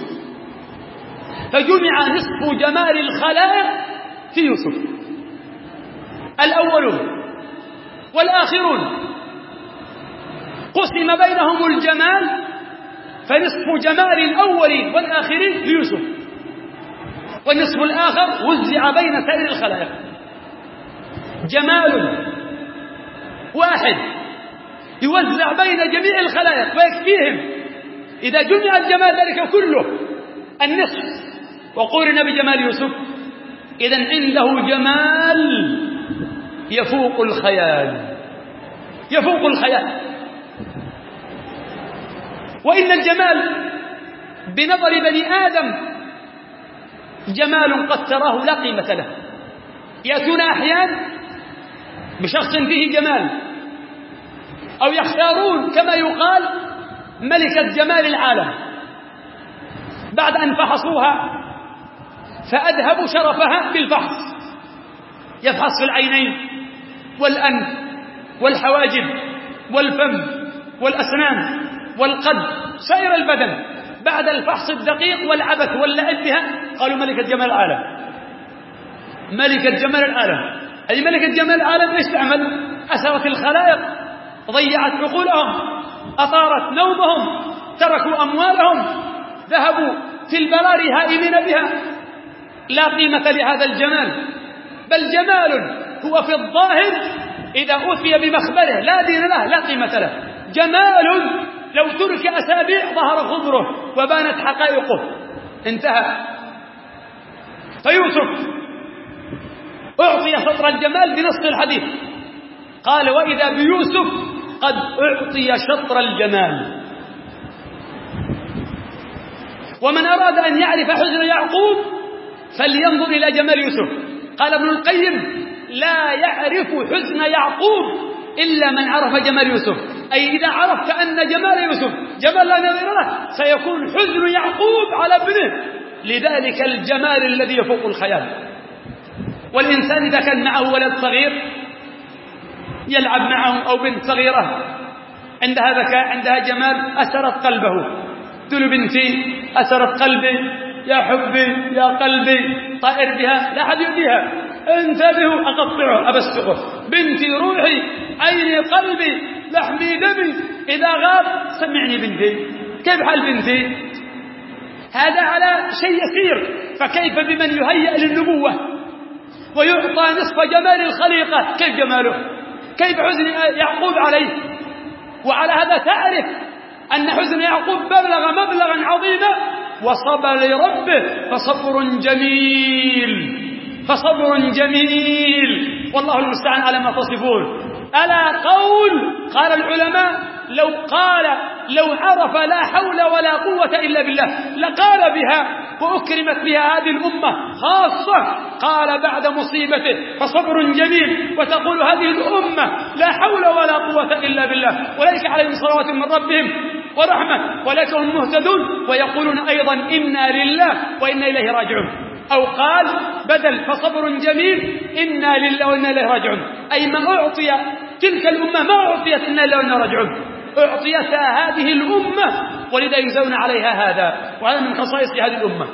فجمع نصف جمال الخلائق في يوسف. الأولون والآخرون قسم بينهم الجمال، فنصف جمال الأولين والآخرين ليوسف، والنصف الآخر وزع بين سائر الخلائق. جمال واحد يوزع بين جميع الخلائق ويكفيهم، إذا جمع الجمال ذلك كله النصف وقورن بجمال يوسف، إذن عنده جمال يفوق الخيال، يفوق الخيال. وإن الجمال بنظر بني آدم جمال قد تراه لا قيمة له. يأتون أحيان بشخص فيه جمال، أو يختارون كما يقال ملكة جمال العالم بعد أن فحصوها فأذهبوا شرفها بالفحص، يفحص في العينين والأنف والحواجب والفم والأسنان والقد سائر البدن. بعد الفحص الدقيق والعبث واللعب بها قالوا ملكة جمال العالم، ملكة جمال العالم. أي ملكة جمال العالم ايش تعمل؟ أسرت الخلائق، ضيعت عقولهم، أطارت نومهم، تركوا أموالهم، ذهبوا في البراري هائمين بها. لا قيمة لهذا الجمال، بل جمال هو في الظاهر إذا أوتي بمخبره لا دين له لا قيمة له، جمال لو ترك أسابيع ظهر خضره وبانت حقائقه. انتهى. فيوسف أعطي شطر الجمال بنص الحديث، قال وإذا بيوسف قد أعطي شطر الجمال. ومن أراد أن يعرف حزن يعقوب فلينظر إلى جمال يوسف. قال ابن القيم لا يعرف حزن يعقوب إلا من عرف جمال يوسف، أي إذا عرفت أن جمال يوسف جمال لا نظير له سيكون حزن يعقوب على ابنه، لذلك الجمال الذي يفوق الخيال. والإنسان إذا كان معه ولد صغير يلعب معه أو بنت صغيرة عندها ذكاء عندها جمال أسرت قلبه، تقول بنتي أسرت قلبي يا حبي يا قلبي طائر بها لا أحد يؤذيها، انتبهوا أقطعه أبسطه، بنتي روحي عيني قلبي لحمي دمي، إذا غاب سمعني بنتي كيف حال بنتي. هذا على شيء يسير، فكيف بمن يهيأ للنبوة ويعطى نصف جمال الخليقة؟ كيف جماله؟ كيف حزن يعقوب عليه؟ وعلى هذا تعرف أن حزن يعقوب بلغ مبلغا عظيما وصبر لربه فصبر جميل، فصبر جميل والله المستعان على ما تصفون. ألا قول قال العلماء لو قال لو عرف لا حول ولا قوة إلا بالله لقال بها وأكرمت بها هذه الأمة خاصة. قال بعد مصيبته فصبر جميل، وتقول هذه الأمة لا حول ولا قوة إلا بالله، أولئك عليهم صلوات من ربهم ورحمة أولئك هم مهتدون، ويقولون أيضا إنا لله وإنا إليه راجعون. أو قال بدل فصبر جميل إنا لله وإنا إليه راجعون، أي ما أعطي تلك الأمة ما أعطيت إنا لله وإنا راجعون، أعطيتها هذه الأمة ولذا يجزون عليها هذا، وهذا من خصائص هذه الأمة.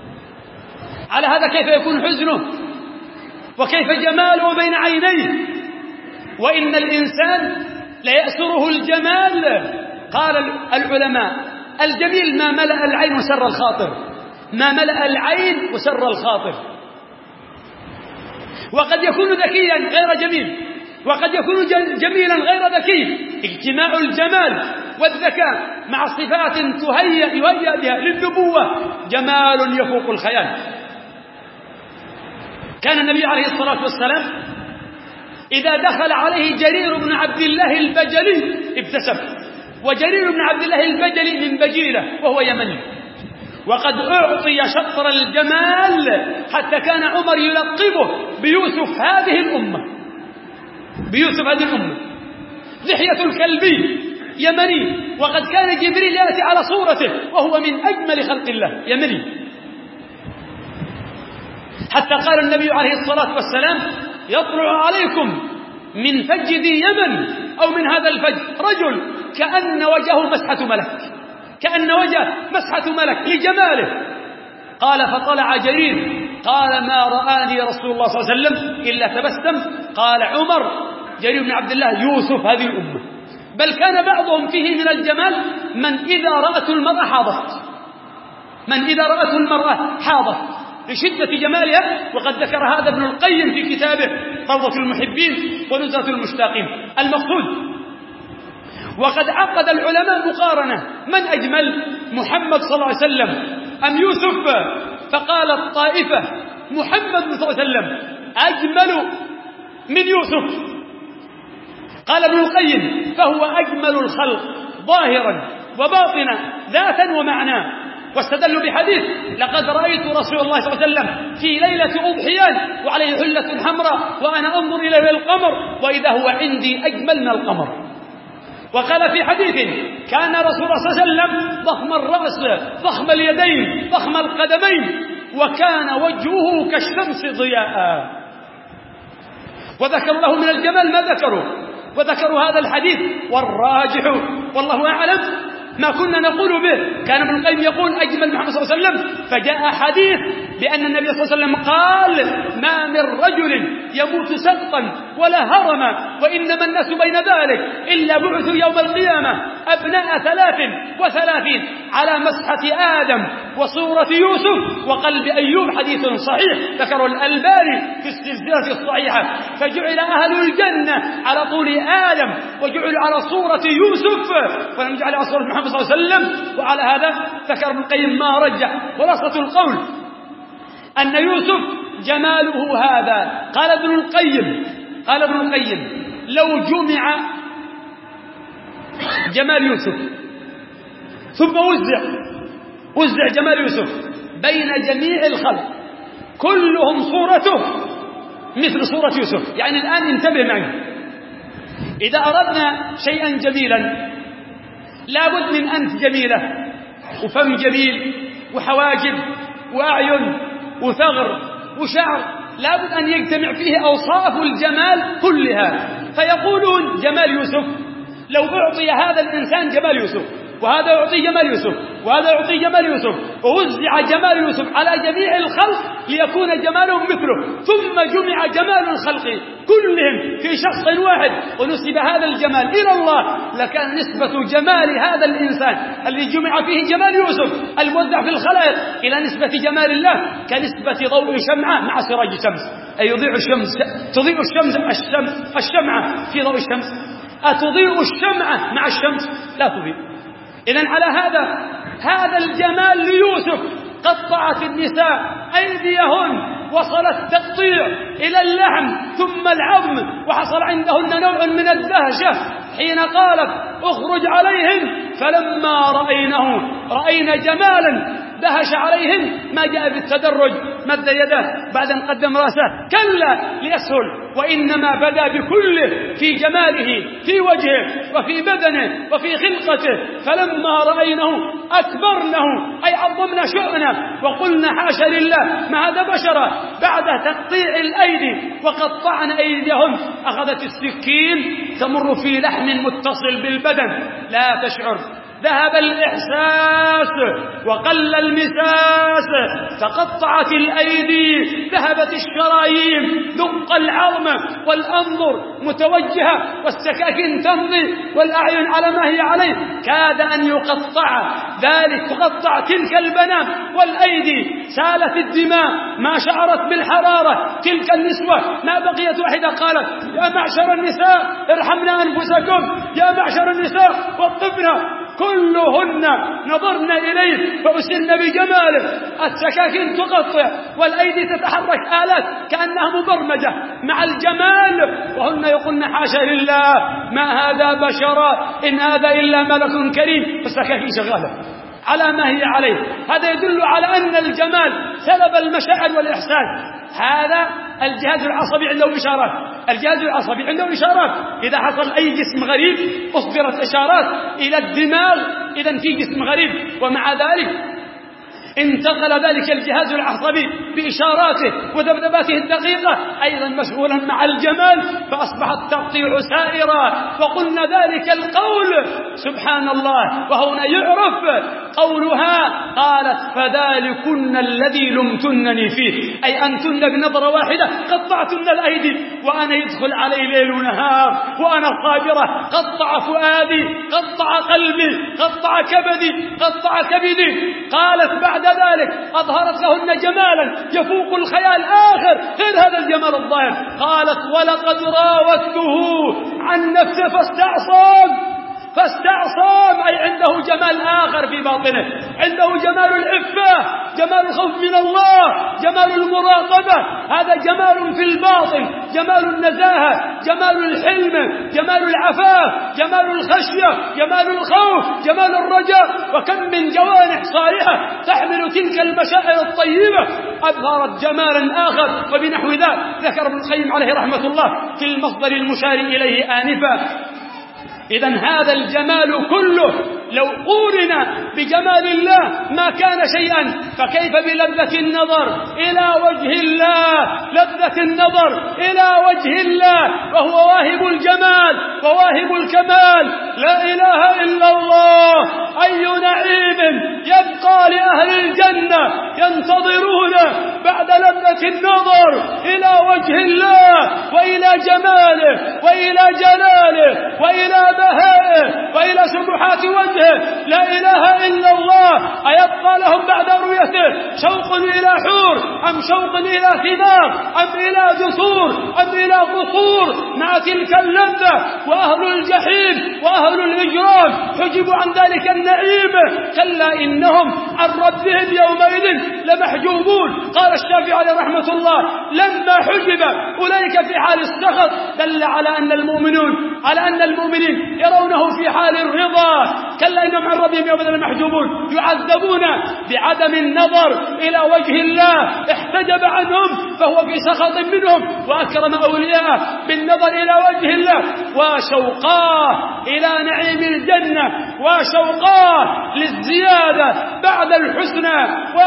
على هذا كيف يكون حزنه وكيف جماله بين عينيه. وإن الإنسان ليأسره الجمال. قال العلماء الجميل ما ملأ العين وسر الخاطر، ما ملأ العين وسر الخاطر. وقد يكون ذكيا غير جميل، وقد يكون جميلا غير ذكي. اجتماع الجمال والذكاء مع صفات تهيأ يهيأ بها للنبوة جمال يفوق الخيال. كان النبي عليه الصلاة والسلام إذا دخل عليه جرير بن عبد الله البجلي ابتسم، وجرير بن عبد الله البجلي من بجيلة وهو يمني، وقد أعطي شطر الجمال حتى كان عمر يلقبه بيوسف هذه الأمة، بيوسف هذه الأمة. لحية الكلبي يمني، وقد كان جبريل يأتي على صورته وهو من أجمل خلق الله يمني. حتى قال النبي عليه الصلاة والسلام يطلع عليكم من فج ذي يمن أو من هذا الفج رجل كأن وجهه مسحة ملك، كأن وجهه مسحة ملك لجماله. قال فطلع جرير قال ما رآني رسول الله صلى الله عليه وسلم إلا تبسم. قال عمر جرير بن عبد الله يوسف هذه الأمة. بل كان بعضهم فيه من الجمال من إذا رأته المرأة حاضت، من إذا رأته المرأة حاضت لشدة جمالها. وقد ذكر هذا ابن القيم في كتابه روضة المحبين ونزهة المشتاقين. المقصود وقد عقد العلماء مقارنة من أجمل محمد صلى الله عليه وسلم أم يوسف؟ فقال الطائفة محمد صلى الله عليه وسلم أجمل من يوسف. قال ابن القيم فهو أجمل الخلق ظاهرا وباطنا ذاتا ومعنى. واستدلوا بحديث لقد رأيت رسول الله صلى الله عليه وسلم في ليلة أضحيان وعليه حلة حمراء وأنا أنظر إلى القمر وإذا هو عندي أجمل من القمر. وقال في حديث كان رسول الله صلى الله عليه وسلم ضخم الرأس ضخم اليدين ضخم القدمين وكان وجهه كالشمس ضياء. وذكروا له من الجمال ما ذكروا، وذكروا هذا الحديث. والراجح والله أعلم ما كنا نقول به. كان ابن القيم يقول أجمل محمد صلى الله عليه وسلم، فجاء حديث بأن النبي صلى الله عليه وسلم قال ما من رجل يموت سقطا ولا هرما وإنما الناس بين ذلك إلا بعثوا يوم القيامة أبناء ثلاث وثلاثين على مسحة آدم وصورة يوسف وقلب أيوب، حديث صحيح ذكر الألباني في السلسلة الصحيحة. فجعل أهل الجنة على طول آدم وجعل على صورة يوسف ولم يجعل على صورة محمد صلى الله عليه وسلم. وعلى هذا ذكر ابن القيم ما رجح خلاصة القول أن يوسف جماله هذا. قال ابن القيم قال ابن القيم لو جمع جمال يوسف ثم وزع وزع جمال يوسف بين جميع الخلق كلهم صورته مثل صورة يوسف. يعني الآن انتبه معي، إذا أردنا شيئا جميلا لابد من أنف جميلة وفم جميل وحواجب وأعين وثغر وشعر، لابد أن يجتمع فيه أوصاف الجمال كلها. فيقولون جمال يوسف لو أعطي هذا الإنسان جمال يوسف وهذا يعطي جمال يوسف وهذا يعطي جمال يوسف ووزع جمال يوسف على جميع الخلق ليكون جمالهم مثله، ثم جمع جمال الخلق كلهم في شخص واحد ونسب هذا الجمال إلى الله، لكان نسبة جمال هذا الإنسان الذي جمع فيه جمال يوسف الموزع في الخلائق إلى نسبة جمال الله كنسبة ضوء شمعة مع سراج الشمس. أي يضيء الشمس تضيء الشمس الشمس الشمعة في ضوء الشمس، أتضيء الشمعة مع الشمس؟ لا تضيء. إذن على هذا هذا الجمال ليوسف قطعت النساء أيديهن، وصل التقطيع إلى اللحم ثم العظم، وحصل عندهن نوع من الدهشة حين قالت اخرج عليهم، فلما رأينه رأينا جمالا دهش عليهم ما جاء بالتدرج مد يده بعد أن قدم رأسه، كلا ليسهل، وإنما بدا بكله في جماله في وجهه وفي بدنه وفي خلقته. فلما رأينه أكبرنه أي عظمنا شؤنه وقلنا حاشا لله ما هذا بشرا. بعد تقطيع الأيدي وقطعنا أيديهم أخذت السكين تمر في لحم متصل بالبدن لا تشعر، ذهب الإحساس وقل المساس، تقطعت الأيدي ذهبت الشرايين، دق العظم والأنظر متوجهة والسكاكين تمضي والأعين على ما هي عليه، كاد أن يقطع ذلك تقطع تلك البنان والأيدي، سالت الدماء ما شعرت بالحرارة. تلك النسوة ما بقيت واحدة قالت يا معشر النساء ارحمنا أنفسكم، يا معشر النساء وقفنا، كلهن نظرن إليه فأسرن بجماله، السكاكين تقطع والأيدي تتحرك آلات كأنها مبرمجة مع الجمال، وهن يقولن حاشا لله ما هذا بشرا إن هذا إلا ملك كريم، والسكاكين شغالة على ما هي عليه. هذا يدل على أن الجمال سلب المشاعر والإحساس. هذا الجهاز العصبي عنده إشارات، الجهاز العصبي عنده إشارات، إذا حصل أي جسم غريب أصدرت إشارات إلى الدماغ، إذن في جسم غريب، ومع ذلك انتقل ذلك الجهاز العصبي بإشاراته وذبذباته الدقيقة أيضا مشغولا مع الجمال، فأصبح التقطيع سائرا. وقلنا ذلك القول سبحان الله، وهنا يعرف قولها قالت فذلكن الذي لمتنني فيه، أي أنتن بنظرة واحدة قطعتن الأيدي وأنا يدخل علي ليل ونهار وأنا صابرة، قطع فؤادي قطع قلبي قطع كبدي قطع كبدي. قالت بعد ذلك أظهرت لهن جمالا يفوق الخيال آخر غير هذا الجمال الظاهر، قالت ولقد راودته عن نفسه فاستعصم فاستعصم، أي عنده جمال آخر في باطنه، عنده جمال العفة، جمال الخوف من الله، جمال المراقبة، هذا جمال في الباطن، جمال النزاهة، جمال الحلم، جمال العفاف، جمال الخشية، جمال الخوف، جمال الرجاء. وكم من جوانح صالحة تحمل تلك المشاعر الطيبة أظهرت جمالا آخر. وبنحو ذلك ذكر ابن القيم عليه رحمة الله في المصدر المشار إليه آنفا. إذن هذا الجمال كله لو قورن بجمال الله ما كان شيئا، فكيف بلذة النظر إلى وجه الله، لذة النظر إلى وجه الله وهو مواهب الجمال وواهب الكمال. لا إله إلا الله. أي نعيم يبقى لأهل الجنة ينتظرون بعد لذة النظر إلى وجه الله وإلى جماله وإلى جلاله وإلى بهائه وإلى سبحات وجهه. لا إله إلا الله. أيبقى لهم بعد رؤيته شوق إلى حور أم شوق إلى ثمار أم إلى دثور أم إلى قصور مع تلك اللذة؟ وأهل الجحيم وأهل الإجرام حجبوا عن ذلك النعيم. كلا إنهم عن ربهم يومئذ لمحجوبون. قال الشافعي عليه رحمة الله لما حجب أولئك في حال السخط دل على أن المؤمنون على أن المؤمنين يرونه في حال الرضا. كلا إنهم عن ربهم يومئذ لمحجوبون يعذبون بعدم النظر إلى وجه الله. احتجب عنهم فهو في سخط منهم، وأكرم أولياءه بالنظر إلى وجه الله. وشوقاه إلى نعيم الجنة، وشوقاه للزيادة بعد الحسنى،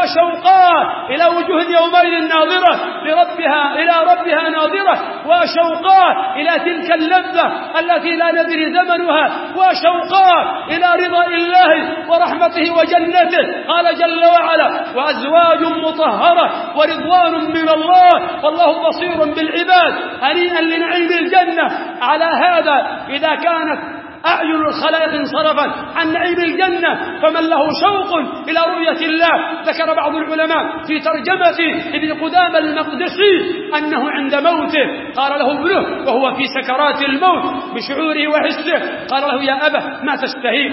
وشوقاه إلى وجوه يومئذ ناظرة لربها إلى ربها ناظرة، وشوقاه إلى تلك اللذة التي لا ندري زمنها، وشوقاه إلى رضا الله ورحمته وجنته. قال جل وعلا وأزواج مطهرة ورضوان من الله والله بصير بالعباد. هنيئا لنعيم الجنة. على هذا إذا كانت أعين الخلائق انصرفت عن نعيم الجنة فمن له شوق إلى رؤية الله. ذكر بعض العلماء في ترجمة ابن قدامة المقدسي أنه عند موته قال له ابنه وهو في سكرات الموت بشعوره وحسه، قال له يا أبا ما تشتهي؟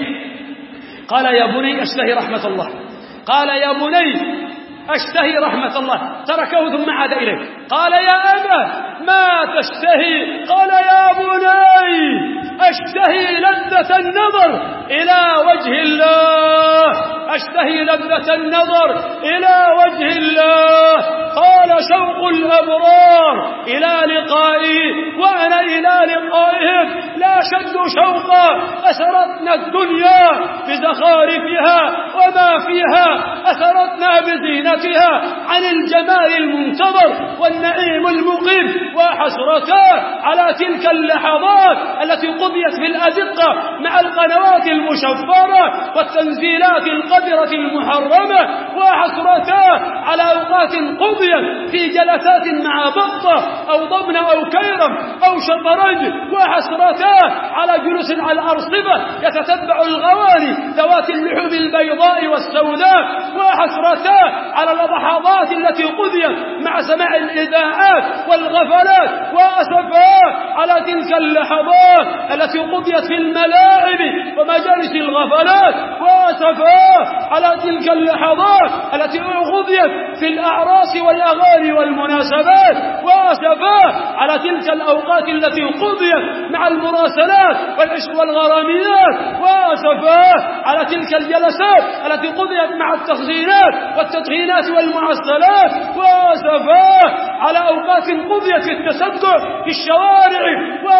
قال يا بني أشتهي رحمة الله. قال يا بني أشتهي رحمة الله. تركه ثم عاد إليه. قال يا أبا ما تشتهي؟ قال يا بني أشتهي لذة النظر إلى وجه الله. أشتهي لذة النظر إلى وجه الله. قال شوق الأبرار إلى لقائه وأنا إلى لقائهم لا شد شوقا. أسرتنا الدنيا بزخارفها وما فيها، أسرتنا بزينتها عن الجمال المنتظر والنعيم المقيم. وحسرتا على تلك اللحظات التي قضيت في الأزقة مع القنوات المشفرة والتنزيلات القذرة المحرمة. وحسرتا على أوقات قضيت في جلسات مع بطة أو ضمن أو كيرم أو شطرنج. وحسرتا على جلوس على الأرصفة يتتبع الغواني ذوات اللحوم البيضاء والسوداء. وحسرتا على اللحظات التي قضيت مع سماع الإذاعات والغفلات. وأسفا على تلك اللحظات التي قضيت في الملاعب ومجالس الغفلات. وأسفا على تلك اللحظات التي قضيت في الأعراس والأغاني والمناسبات. وأسفا على تلك الأوقات التي قضيت مع المراسلات والعشق والغراميات. وأسفا على تلك الجلسات التي قضيت مع التخزينات والتدخينات والمعسلات. وأسفا على أوقات قضيت في التسدع في الشوارع.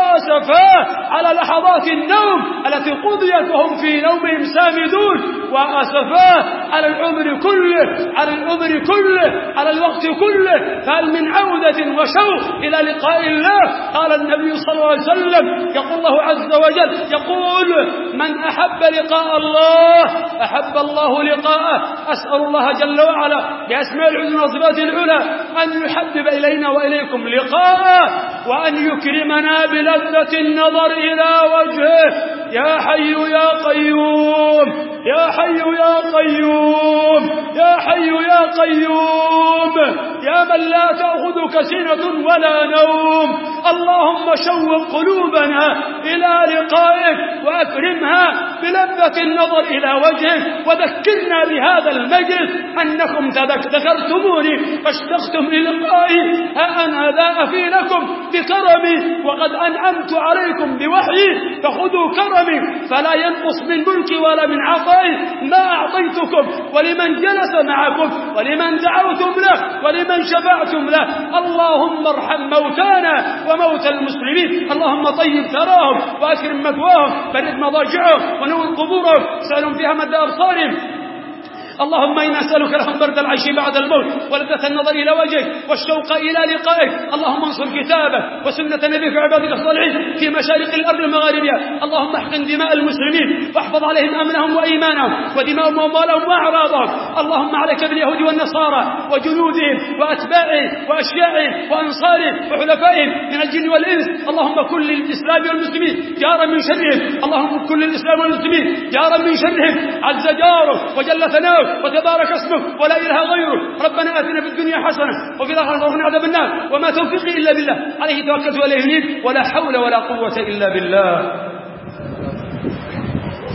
وأسفا على لحظات النوم التي قضيت وهم في نومهم سامدون. وأسفا على العمر كله على العمر كله على الوقت كله. فهل من عودة وشوق إلى لقاء الله؟ قال النبي صلى الله عليه وسلم يقول الله عز وجل يقول من أحب لقاء الله أحب الله لقاءه. أسأل الله جل وعلا بأسماء الحسنى وصفات العلى أن يحبب إلينا وإليكم لقاءه وأن يكرمنا بلذة النظر إلى وجهه. يا حي يا قيوم يا حي يا قيوم يا حي يا قيوم يا من لا تأخذك سنة ولا نوم. اللهم شوق قلوبنا إلى لقائك وأكرمها بلذة النظر إلى وجهك. وذكرنا بهذا المجلس أنكم ذكرتموني فاشتقتم للقائي. ها أنا ذا أفي لكم بكرمي وقد أنعمت عليكم بوحيي فخذوا كرمي فلا ينقص من ملكي ولا من عطائي ما أعطيتكم ولمن جلس معكم ولمن دعوتم له ولمن شفعتم له. اللهم ارحم موتانا وموتى المسلمين. اللهم طيب ثراهم وأكرم مثواهم فرد مضاجعهم ونور قبورهم سألهم فيها مدى أبصارهم. اللهم إنا نسألك لهم برد العيش بعد الموت ولذة النظر إلى وجهك والشوق إلى لقائك. اللهم انصر كتابك وسنة نبيك وعبادك الصالحين في مشارق الأرض ومغاربها. اللهم احقن دماء المسلمين واحفظ عليهم أمنهم وإيمانهم ودماءهم وأموالهم وأعراضهم. اللهم عليك باليهود والنصارى وجنودهم وأتباعهم وأشياعهم وأنصارهم وحلفائهم من الجن والإنس. اللهم كن للإسلام والمسلمين جارا من شرهم. اللهم كن للإسلام والمسلمين جارا من شرهم عز جاره وجل ثناؤه وتبارك اسمه ولا إله غيره. ربنا آتنا في الدنيا حسنة وفي الآخرة وقنا عذاب النار وما توفيقي إلا بالله عليه توكلت وإليه أنيب ولا حول ولا قوة إلا بالله.